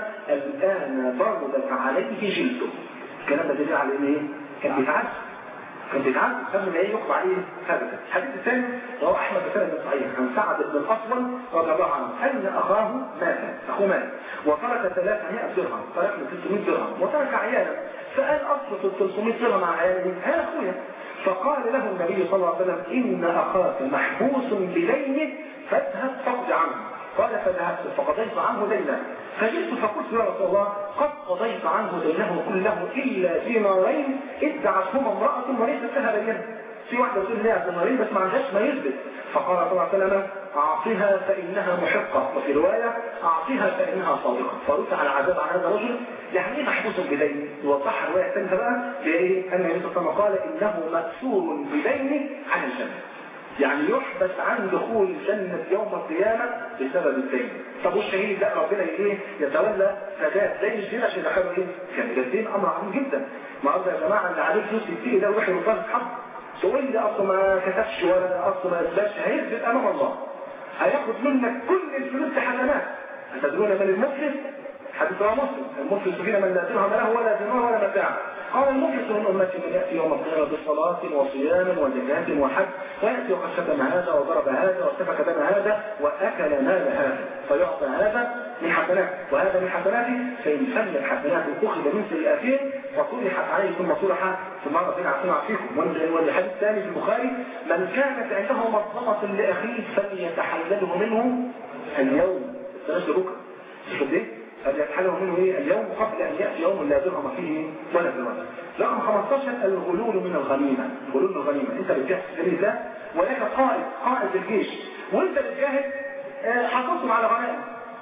الان بردت عليه جلده. الكلام ده دليل على ايه؟ كان بيتعذب كان بيتعذب قبل ما يقطع عليه هذا. الحديث الثاني رواه احمد بسند صحيح عن سعد بن الاصول رضي الله عنه ان اخاه مات اخوه مات وترك ثلاثمائة درهم ترك له ثلاثمائة درهم وترك عيالا. فقال اصل ثلاثمائة درهم مع عياله هذا اخويا. فقال له النبي صلى الله عليه وسلم ان اخاك محبوس بدينه فاذهب فاقض عنه. قال فذهبت فقضيت عنه دينه. فجئت فقلت يا رسول الله قد قضيت عنه دينه كله الا دينارين ادعتهما امراه وليست لها بينه. في واحده تقول لها دينارين بس ما عندهاش ما يثبت. فقال صلى الله عليه وسلم اعطها فانها محقه وفي روايه اعطها فانها صادقه. فرد على عذاب عن هذا الرجل يعني ايه محبوس بدينه؟ يوضحها روايه ثانيه بقى بايه؟ ان النبي صلى الله عليه وسلم قال انه مكسور بدينه عن الجنه يعني يحبس عن دخول الجنة يوم القيامة بسبب الدين. طب والشهيد لا ربنا ايه يتولى سداد دين الدين عشان يدخله ايه؟ كان الدين امر عظيم جدا. النهارده يا جماعه اللي عليه فلوس كتير ده يروح يرفض حق تقول لي اصل ما كتبش ولا اصل ما اثبتش هيثبت امام الله هياخد منك كل الفلوس حسنات. هتدرون من المفلس؟ حديث رواه مسلم المفلس فينا من لا درهم له ولا دينار ولا متاع. قال المفلس من امتي من ياتي يوم القيامه بصلاه وصيام وزكاه وحج وياتي وقد شتم هذا وضرب هذا وسفك دم هذا واكل مال هذا فيعطى هذا من حسناته وهذا من حسناته فان فنيت حسناته اخذ من سيئاتهم فطرحت عليه ثم طرح ثم ربنا عافينا فيكم. والحديث الثاني في البخاري من كانت عنده مظلمه لاخيه فليتحلله منه اليوم الثلاث بكره. شوف ايه؟ فليتحلله منه ايه اليوم قبل ان ياتي يوم لا درهم فيه ولا درهم. رقم خمستاشر الغلول من الغنيمه. الغلول من الغنيمه انت بتجهز في سبيل الله ولك قائد قائد الجيش وانت بتجاهد حصلتم على غنائم.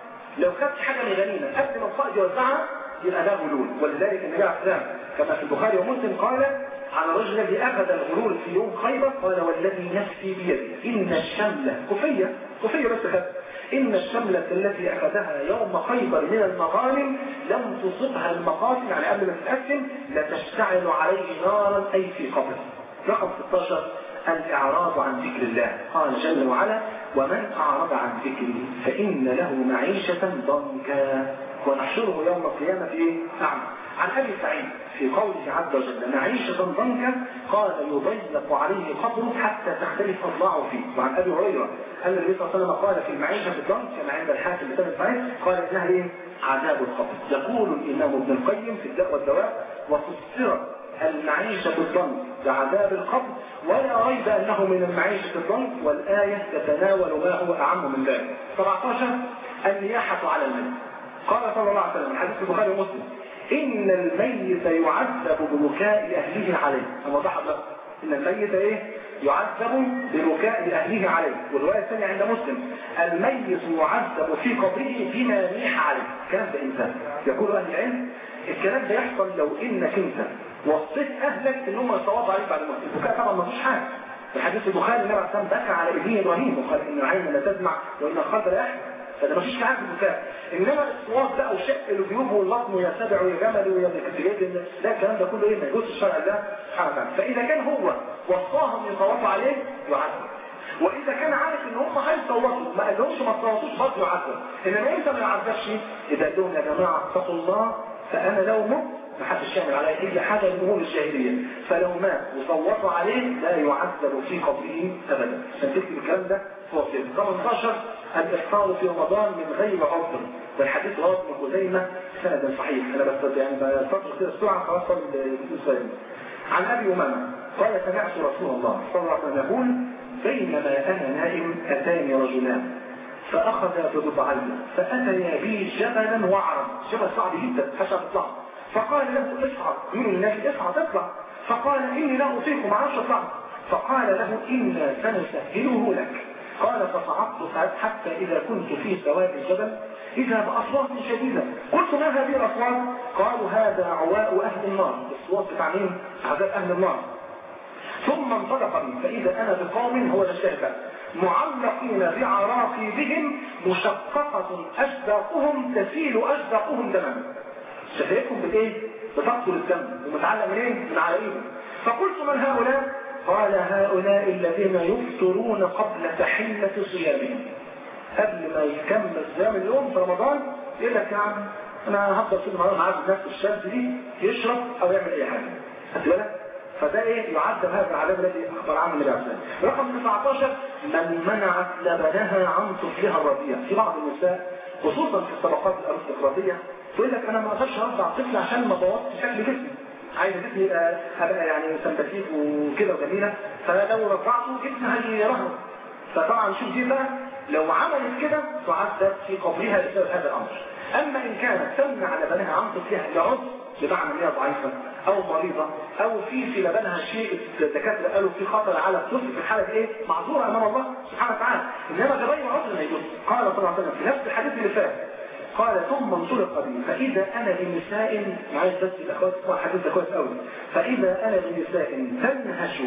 لو خدت حاجه من الغنيمه قبل ما القائد يوزعها يبقى ده غلول. ولذلك النبي عليه السلام كما في البخاري ومسلم قال على الرجل الذي اخذ الغلول في يوم خيبر قال والذي نفسي بيده ان الشمله كفيه كفيه بس خد إن الشملة التي أخذها يوم خيبر من المغانم لم تصبها المقاتل يعني قبل ما تتقسم لتشتعل عليه نارا أي في قبر. رقم ستاشر الإعراض عن ذكر الله. قال جل وعلا ومن أعرض عن ذكري فإن له معيشة ضنكا ونحشره يوم القيامة أعمى. عن أبي سعيد في قوله عز وجل معيشة ضنكا قال يضيق عليه قبره حتى تختلف أضلاعه فيه. وعن أبي هريرة أن النبي صلى الله عليه وسلم قال في المعيشة الضنك كما عند الحاكم بسند صحيح قال إنها إيه؟ عذاب القبر. يقول الإمام ابن القيم في الداء والدواء وفسرت المعيشة الضنك بعذاب القبر ولا ريب أنه من المعيشة الضنك والآية تتناول ما هو أعم من ذلك. سبعتاشر النياحة على الميت. قال صلى الله عليه وسلم حديث البخاري ومسلم إن الميت يعذب ببكاء أهله عليه. أما ضحى له إن الميت إيه؟ يعذب ببكاء أهله عليه. والرواية الثانية عند مسلم الميت يعذب في قبره بما نيح عليه. الكلام ده إنسان يقول أهل العلم الكلام ده يحصل لو إنك أنت وصيت أهلك إن هم يصوتوا عليك بعد الموت. البكاء طبعا ما فيش حاجة. في حديث البخاري النبي عليه الصلاة والسلام بكى على ابنه إبراهيم وقال إن العين لا تدمع وإن القلب لا يحزن. فده مفيش في حاجه البكاء. انما الصواب بقى وشق الجيوب واللطم ويا سبع ويا جمل ويا كتجيب لا الكلام ده كله ايه ما يجوز الشرع ده سبحانه وتعالى. فاذا كان هو وصاهم يصوتوا عليه يعذب. واذا كان عارف ان هم هيصوتوا ما قالهمش ما تصوتوش برضه يعذب. انما انت ما يعذبش اذا قال لهم يا جماعه اتقوا الله فانا لو مت ما حدش يعمل عليه اي حاجه من امور الجاهليه فلو مات وصوتوا عليه لا يعذب في قبره ابدا. فتكتب الكلام ده هو في ثمانية عشر الإفطار في رمضان من غير عذر. والحديث رواه ابن خزيمة سندا صحيح. أنا بس يعني بفترة كده بسرعة خلاص السؤال. عن أبي أمامة قال سمعت رسول الله صلى الله عليه وسلم يقول بينما أنا نائم أتاني رجلان فأخذا بضبعي فأتيا بي جبلا وعرا، جبل صعب جدا حشا تطلع، فقال له اصعد، من النبي اصعد اطلع، فقال إني لا أطيق ما عرفش اطلع، فقال له إنا سنسهله لك. قال فصعدت حتى إذا كنت في سواد الجبل إذا بأصوات شديدة، قلت ما هذه الأصوات؟ قالوا هذا عواء أهل النار، الصوات بتاع مين؟ عذاب أهل النار. ثم انطلق بي فإذا أنا بقوم، هو الشهبة، معلقين بعراقيبهم مشققة أشداقهم تسيل أشداقهم دما. شهيتهم بالإيه؟ بتقتل الدم، ومتعلق منين؟ من عراقيبهم. فقلت من هؤلاء؟ قال هؤلاء الذين يفطرون قبل تحلة صيامهم، قبل ما يكمل صيام اليوم في رمضان يقول لك يا عم انا هفضل طول النهار معاه نفس الشمس دي يشرب او يعمل اي حاجه، خدت بالك؟ فده ايه؟ يعذب هذا العذاب الذي اخبر عنه النبي عليه الصلاه والسلام. رقم تسعتاشر من منعت لبنها عن طفلها الرضيع. في بعض النساء خصوصا في الطبقات الارستقراطيه تقول لك انا ما اقدرش ارضع طفل عشان ما بوظش شكل جسمي، عايز جسمي يبقى هبقى يعني سمباتيك وكده وجميله، فلو رضعته جسمي هيرهق. فطبعا شوف دي بقى لو عملت كده تعذب في قبرها بسبب هذا الامر. اما ان كانت تمنع لبنها عن طفلها لعذر بمعنى ان هي ضعيفه او مريضه او في في لبنها شيء الدكاتره قالوا في خطر على الطفل، في الحاله دي ايه؟ معذوره امام الله سبحانه وتعالى. انما بغير عذر ما يجوز. قال صلى الله عليه وسلم في نفس الحديث اللي فات قال ثم انطلق بي فاذا انا بنساء، معايا بس الاخوات اسمعوا الحديث ده كويس قوي، فاذا انا بنساء تنهش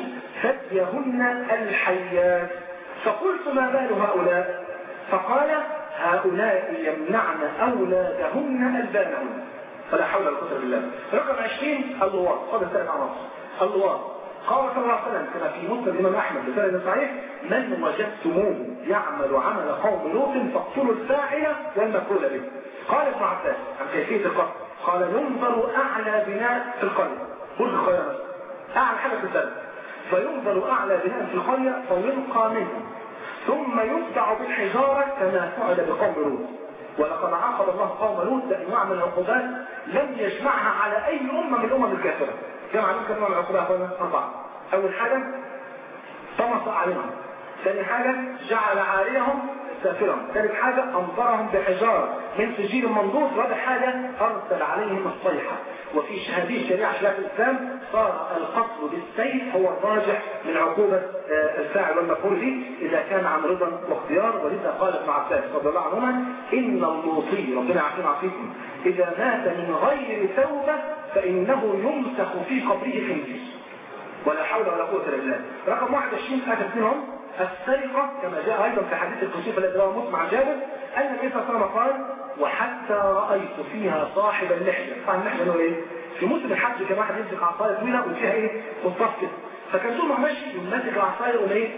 ثديهن الحيات، فقلت ما بال هؤلاء؟ فقال هؤلاء يمنعن اولادهن البانهن. فلا حول ولا قوه الا بالله. رقم عشرين اللواط، فاضل ثلاث عناصر. اللواط قال صلى الله عليه وسلم كما في مسند الامام احمد بسند صحيح من وجدتموه يعمل عمل قوم لوط فاقتلوا الفاعل والمفعول به. قال ابن عباس عن كيفيه القتل قال ينظر اعلى بناء في القريه، برج القاهره اعلى حاجه في البلد، فينظر اعلى بناء في القريه فيلقى منه ثم يتبع بالحجاره كما فعل بقوم لوط. ولقد عاقب الله قوم لوط بانواع من العقوبات لم يجمعها على اي امه من الامم الكافره. جمع لهم كم نوع من العقوبات؟ اربعه. اول حاجه طمس اعينهم، ثاني حاجه جعل عاريهم سافرا، ثالث حاجه امطرهم بحجاره من سجيل منضود، رابع حاجه ارسل عليهم الصيحه. وفي هذه الشريعه شريعه الاسلام صار القتل بالسيف هو الراجح من عقوبه الفاعل والمفعول به اذا كان عن رضا واختيار. ولذا قال ابن عباس رضي الله عنهما ان اللوطي ربنا يعافينا ويعافيكم اذا مات من غير توبه فانه يمسخ في قبره خنزير. ولا حول ولا قوه الا بالله. رقم واحد وعشرين اتت منهم السرقه كما جاء ايضا في حديث الكسوف الذي رواه مسلم عن جابر ان النبي صلى الله عليه وسلم قال وحتى رايت فيها صاحب اللحيه. طبعا اللحيه هو ايه؟ في موسم الحج كان واحد يمسك عصايه طويله وفيها ايه؟ مصطف كده، فكان طول ما ماشي ماسك العصايه وما ايه؟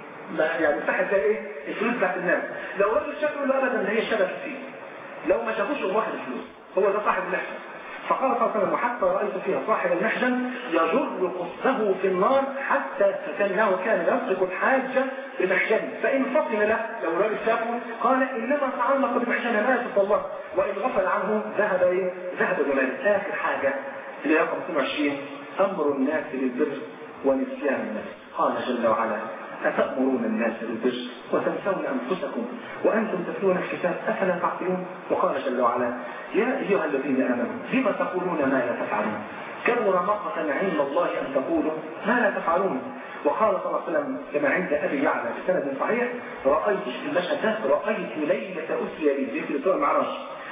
يعني مساحه زي ايه؟ الفلوس بتاعت الناس. لو راجل شافه يقول له ابدا هي شبكه فيه، لو ما شافوش هو واخد الفلوس، هو ده صاحب اللحيه. فقال صلى الله عليه وسلم وحتى رأيت فيها صاحب المحجن يجر قصه في النار حتى فكانه كان يسرق الحاجة بمحجنه فإن فطن له لو راجل شافه قال إنما تعلق بمحجنه أنا آسف والله، وإن غفل عنه ذهب إيه؟ ذهب جماله. آخر حاجة اللي رقم اثنين وعشرين أمر الناس بالبر ونسيان النفس. قال جل وعلا أتأمرون الناس بالبر وتنسون أنفسكم وأنتم تتلون الكتاب أفلا تعقلون. وقال جل وعلا يا أيها الذين آمنوا لما تقولون ما لا تفعلون كبر مقتا عند الله أن تقولوا ما لا تفعلون. وقال صلى الله عليه وسلم كما عند أبي يعلى بسند صحيح رأيت في المشهد ده رأيت ليلة أسري لي ذكر سورة المعراج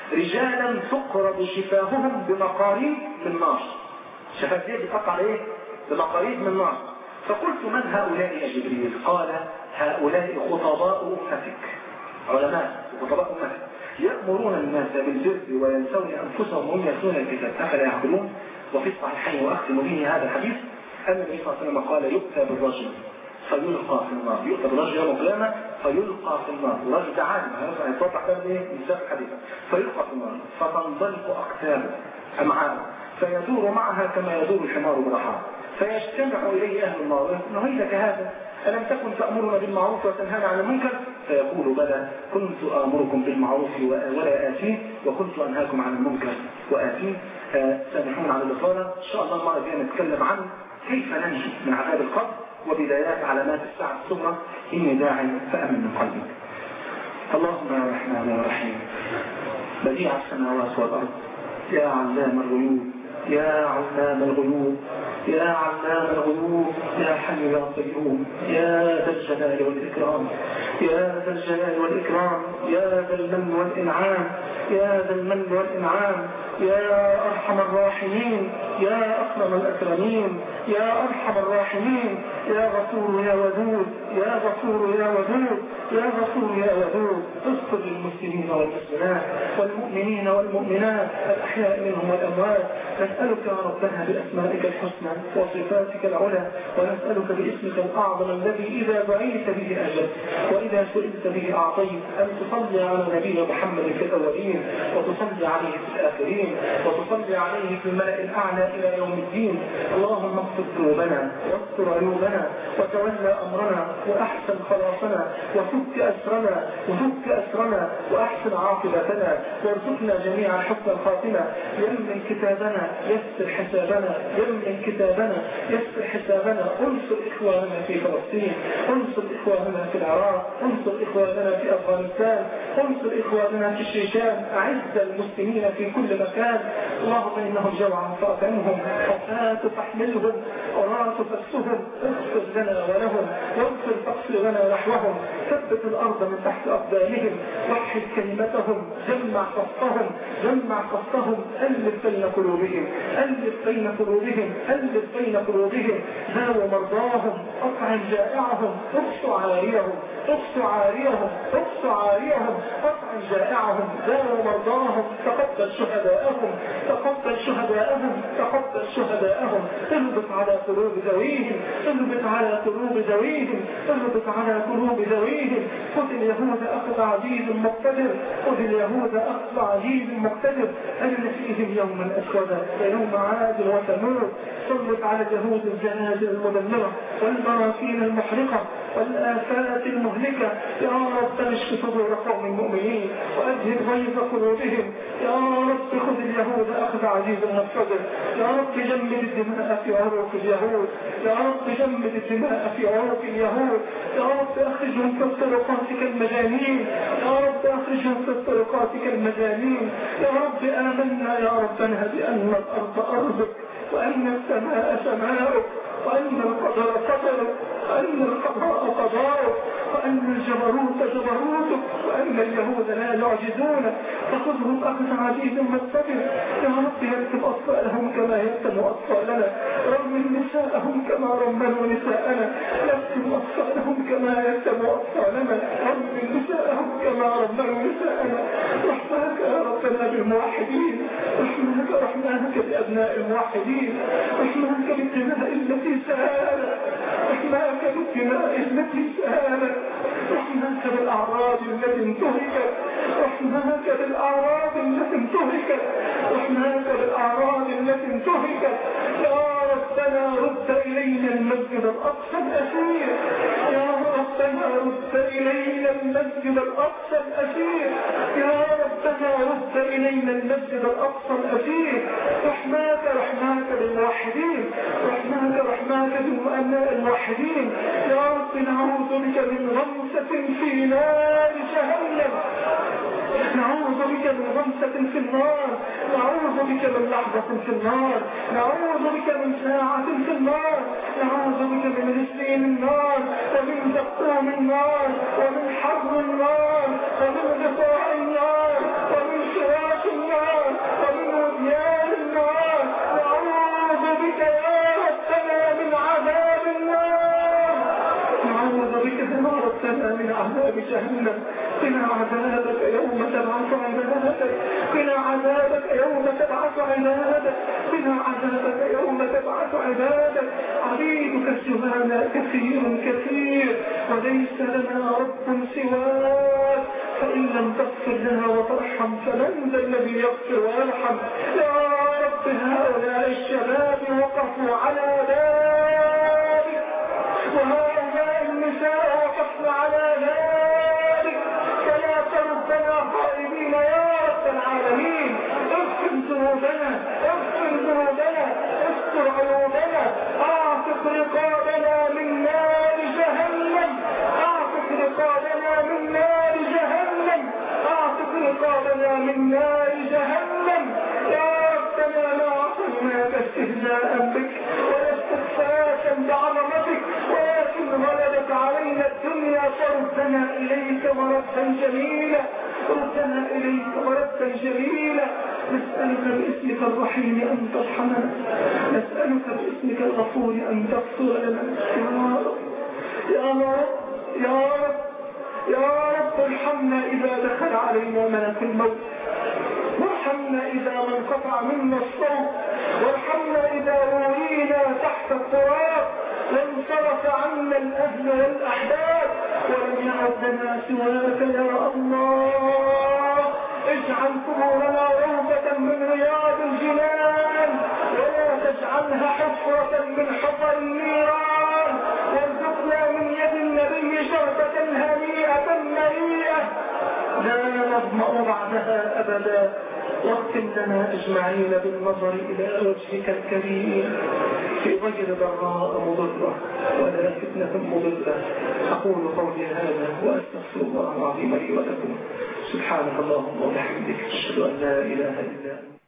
رجالا تقرب شفاههم بمقاريب من نار. شفاههم بتقطع على ايه؟ بمقاريب من نار. فقلت من هؤلاء يا جبريل؟ قال هؤلاء خطباء أمتك، علماء خطباء أمتك يأمرون الناس بالبر وينسون أنفسهم وهم يتلون الكتاب أفلا يعقلون. وفي الصحيحين وأختم به هذا الحديث أن النبي صلى الله عليه وسلم قال يؤتى بالرجل فيلقى في النار، يؤتى بالرجل يوم القيامة فيلقى في النار، الرجل ده عالم هيتوضح كلام ايه من سابق الحديث، فيلقى في النار فتنطلق أقتابه أمعاءه فيدور معها كما يدور الحمار برحاه فيجتمع إليه أهل النار نهيلك هذا ألم تكن تأمرنا بالمعروف وتنهانا عن المنكر؟ فيقول بلى كنت آمركم بالمعروف ولا آتيه وكنت أنهاكم عن المنكر وآتيه. سامحون على الإطالة. إن شاء الله المرة الجاية نتكلم عن كيف ننجي من عذاب القبر وبدايات علامات الساعة الصغرى. إني داع فأمن من قلبك. اللهم يا رحمن يا رحيم بديع السماوات والأرض، يا علام الغيوب، يا علام الغيوب، يا علام الغيوب، يا حي يا قيوم، يا ذا الجلال والإكرام، يا ذا الجلال والإكرام، يا ذا المن والإنعام، يا ذا المن والإنعام، يا أرحم الراحمين، يا أكرم الأكرمين، يا أرحم الراحمين، يا غفور يا ودود، يا غفور يا ودود، يا غفور يا ودود. اغفر للمسلمين والمسلمات والمؤمنين والمؤمنات الأحياء منهم والأموات. نسألك يا ربنا بأسمائك الحسنى وصفاتك العلى، ونسألك باسمك الأعظم الذي إذا دعيت به أجبت وإذا سئلت به أعطيت، أن تصلي على نبينا محمد في الأولين، وتصلي عليه في الآخرين، وتصلي عليه في الملأ الأعلى إلى يوم الدين. اللهم اغفر ذنوبنا واستر عيوبنا وتولى أمرنا وأحسن خلاصنا وفك أسرنا وفك أسرنا وأحسن عاقبتنا، وارزقنا جميعا حسن الخاتمة. يمن كتابنا يسر حسابنا، يمن كتابنا يسر حسابنا. انصر إخواننا في فلسطين، انصر إخواننا في العراق، انصر إخواننا في أفغانستان، انصر إخواننا في الشيشان. أعز المسلمين في كل مكان. اللهم إنهم جوعا فأطعمهم، حفاة فاحملهم، عراة فاكسهم. اغفر لنا ولهم واغفر فاغفر لنا نحوهم. ثبت الأرض من تحت أقدامهم، وحد كلمتهم، جمع صفهم، جمع صفهم. ألف بين قلوبهم، ألف بين قلوبهم، ألف بين قلوبهم. داو مرضاهم، أطعم جائعهم، اقص عاريهم، اقص عاريهم، اقص عاريهم، أطعم جائعهم. داو مرضاهم، تقبل شهداءهم، تقبل شهداءهم، تقبل شهداءهم. اربط على قلوب ذويهم، اربط على قلوب ذويهم، اربط على قلوب ذويهم. خذ اليهود أخذ عزيز مقتدر، خذ اليهود أخذ عزيز مقتدر. أن فيهم يوما أسودا ويوم عاد وثمود. سلط على اليهود الجنازل المدمرة والبراكين المحرقة والآفات المهلكة. يا رب اشف صدور قوم المؤمنين وأذهب غيظ قلوبهم. يا رب خذ اليهود أخذ عزيز مقتدر. يا رب جمد الدماء في عروق اليهود، يا رب جمد الدماء في عروق اليهود. يا رب أخرجهم في الطرقات كالمجانين، يا رب أخرجهم في الطرقات كالمجانين. يا رب آمنا يا ربنا بأن الأرض أرضك، وأن السماء سماؤك، وأن القدر قدرك، وأن القضاء قضاؤك، وأن الجبروت جبروتك، وأن اليهود لا يعجزونك. فخذهم أخذ عزيز مقتدر. يا رب يكتب أطفالهم كما يكتب أطفالنا، رمل نساءهم كما رملوا نساءنا، يكتب أطفالهم كما يكتب أطفالنا، رمل نساءهم كما رملوا نساءنا. رحمك يا ربنا بالموحدين، رحمك رحمك بأبناء الموحدين، رحمك بالدماء التي سالت، رحمك بالدماء التي سالت، رحمك بالأعراض التي انتهكت، رحمك بالأعراض التي انتهكت، رحمك بالأعراض التي انتهكت. يا ربنا رد إلينا المسجد الأقصى الأسير، يا ربنا رد إلينا المسجد الأقصى الأسير، يا ربنا رد إلينا المسجد الأقصى الأسير. رحمك رحمك بالموحدين، رحمك رحمك بالمؤمناء الموحدين. يا رب نعوذ بك من غمسة في نار جهنم، نعوذ بك من غمسة في النار، نعوذ بك من لحظة في النار، نعوذ بك من ساعة في النار، نعوذ بك من رسلين النار، ومن زقوم النار، ومن حر النار، ومن غطاء النار، ومن شراك النار، ومن وديان النار. نعوذ بك يا ربنا من عذاب النار، نعوذ بك يا ربنا من عذاب جهنم. قنا عذابك يوم تبعث عبادك، قنا عذابك يوم تبعث عبادك، قنا عذابك يوم تبعث عبادك. عبيدك سوانا كثير كثير، وليس لنا رب سواك، فإن لم تغفر لنا وترحم فمن ذا الذي يغفر ويرحم. يا رب هؤلاء الشباب وقفوا على بابك، وهؤلاء النساء وقفن على بابك، فلا تردنا خائبين يا رب العالمين. اغفر ذنوبنا، اغفر ذنوبنا، استر عيوبنا، اعف رقابنا من نار جهنم. يا ربنا ما عصيناك استهزاء بك ولا استخفافا بعظمتك، ولكن غلبت علينا الدنيا فردنا إليك مردا جميلا، ردنا إليك مردا جميلا. نسألك باسمك الرحيم أن ترحمنا، نسألك باسمك الغفور أن تغفر لنا. يا رب يا رب يا رب ارحمنا إذا دخل علينا ملك الموت، وارحمنا إذا ما انقطع منا الصوت، وارحمنا إذا روينا تحت التراب وانصرف عنا الأهل والأحباب ولم يعد لنا سواك. يا الله اجعل قبورنا روضة من رياض الجنان، ولا تجعلها حفرة من حفر النيران، وارزقنا من يد النبي شربة هنيئة مريئة لا نظمأ بعدها أبدا. واختم لنا أجمعين بالنظر إلى وجهك الكريم في غير ضراء مضرة ولا فتنة مضلة. أقول قولي هذا وأستغفر الله العظيم لي ولكم. سبحانك اللهم وبحمدك، أشهد أن لا إله إلا أنت.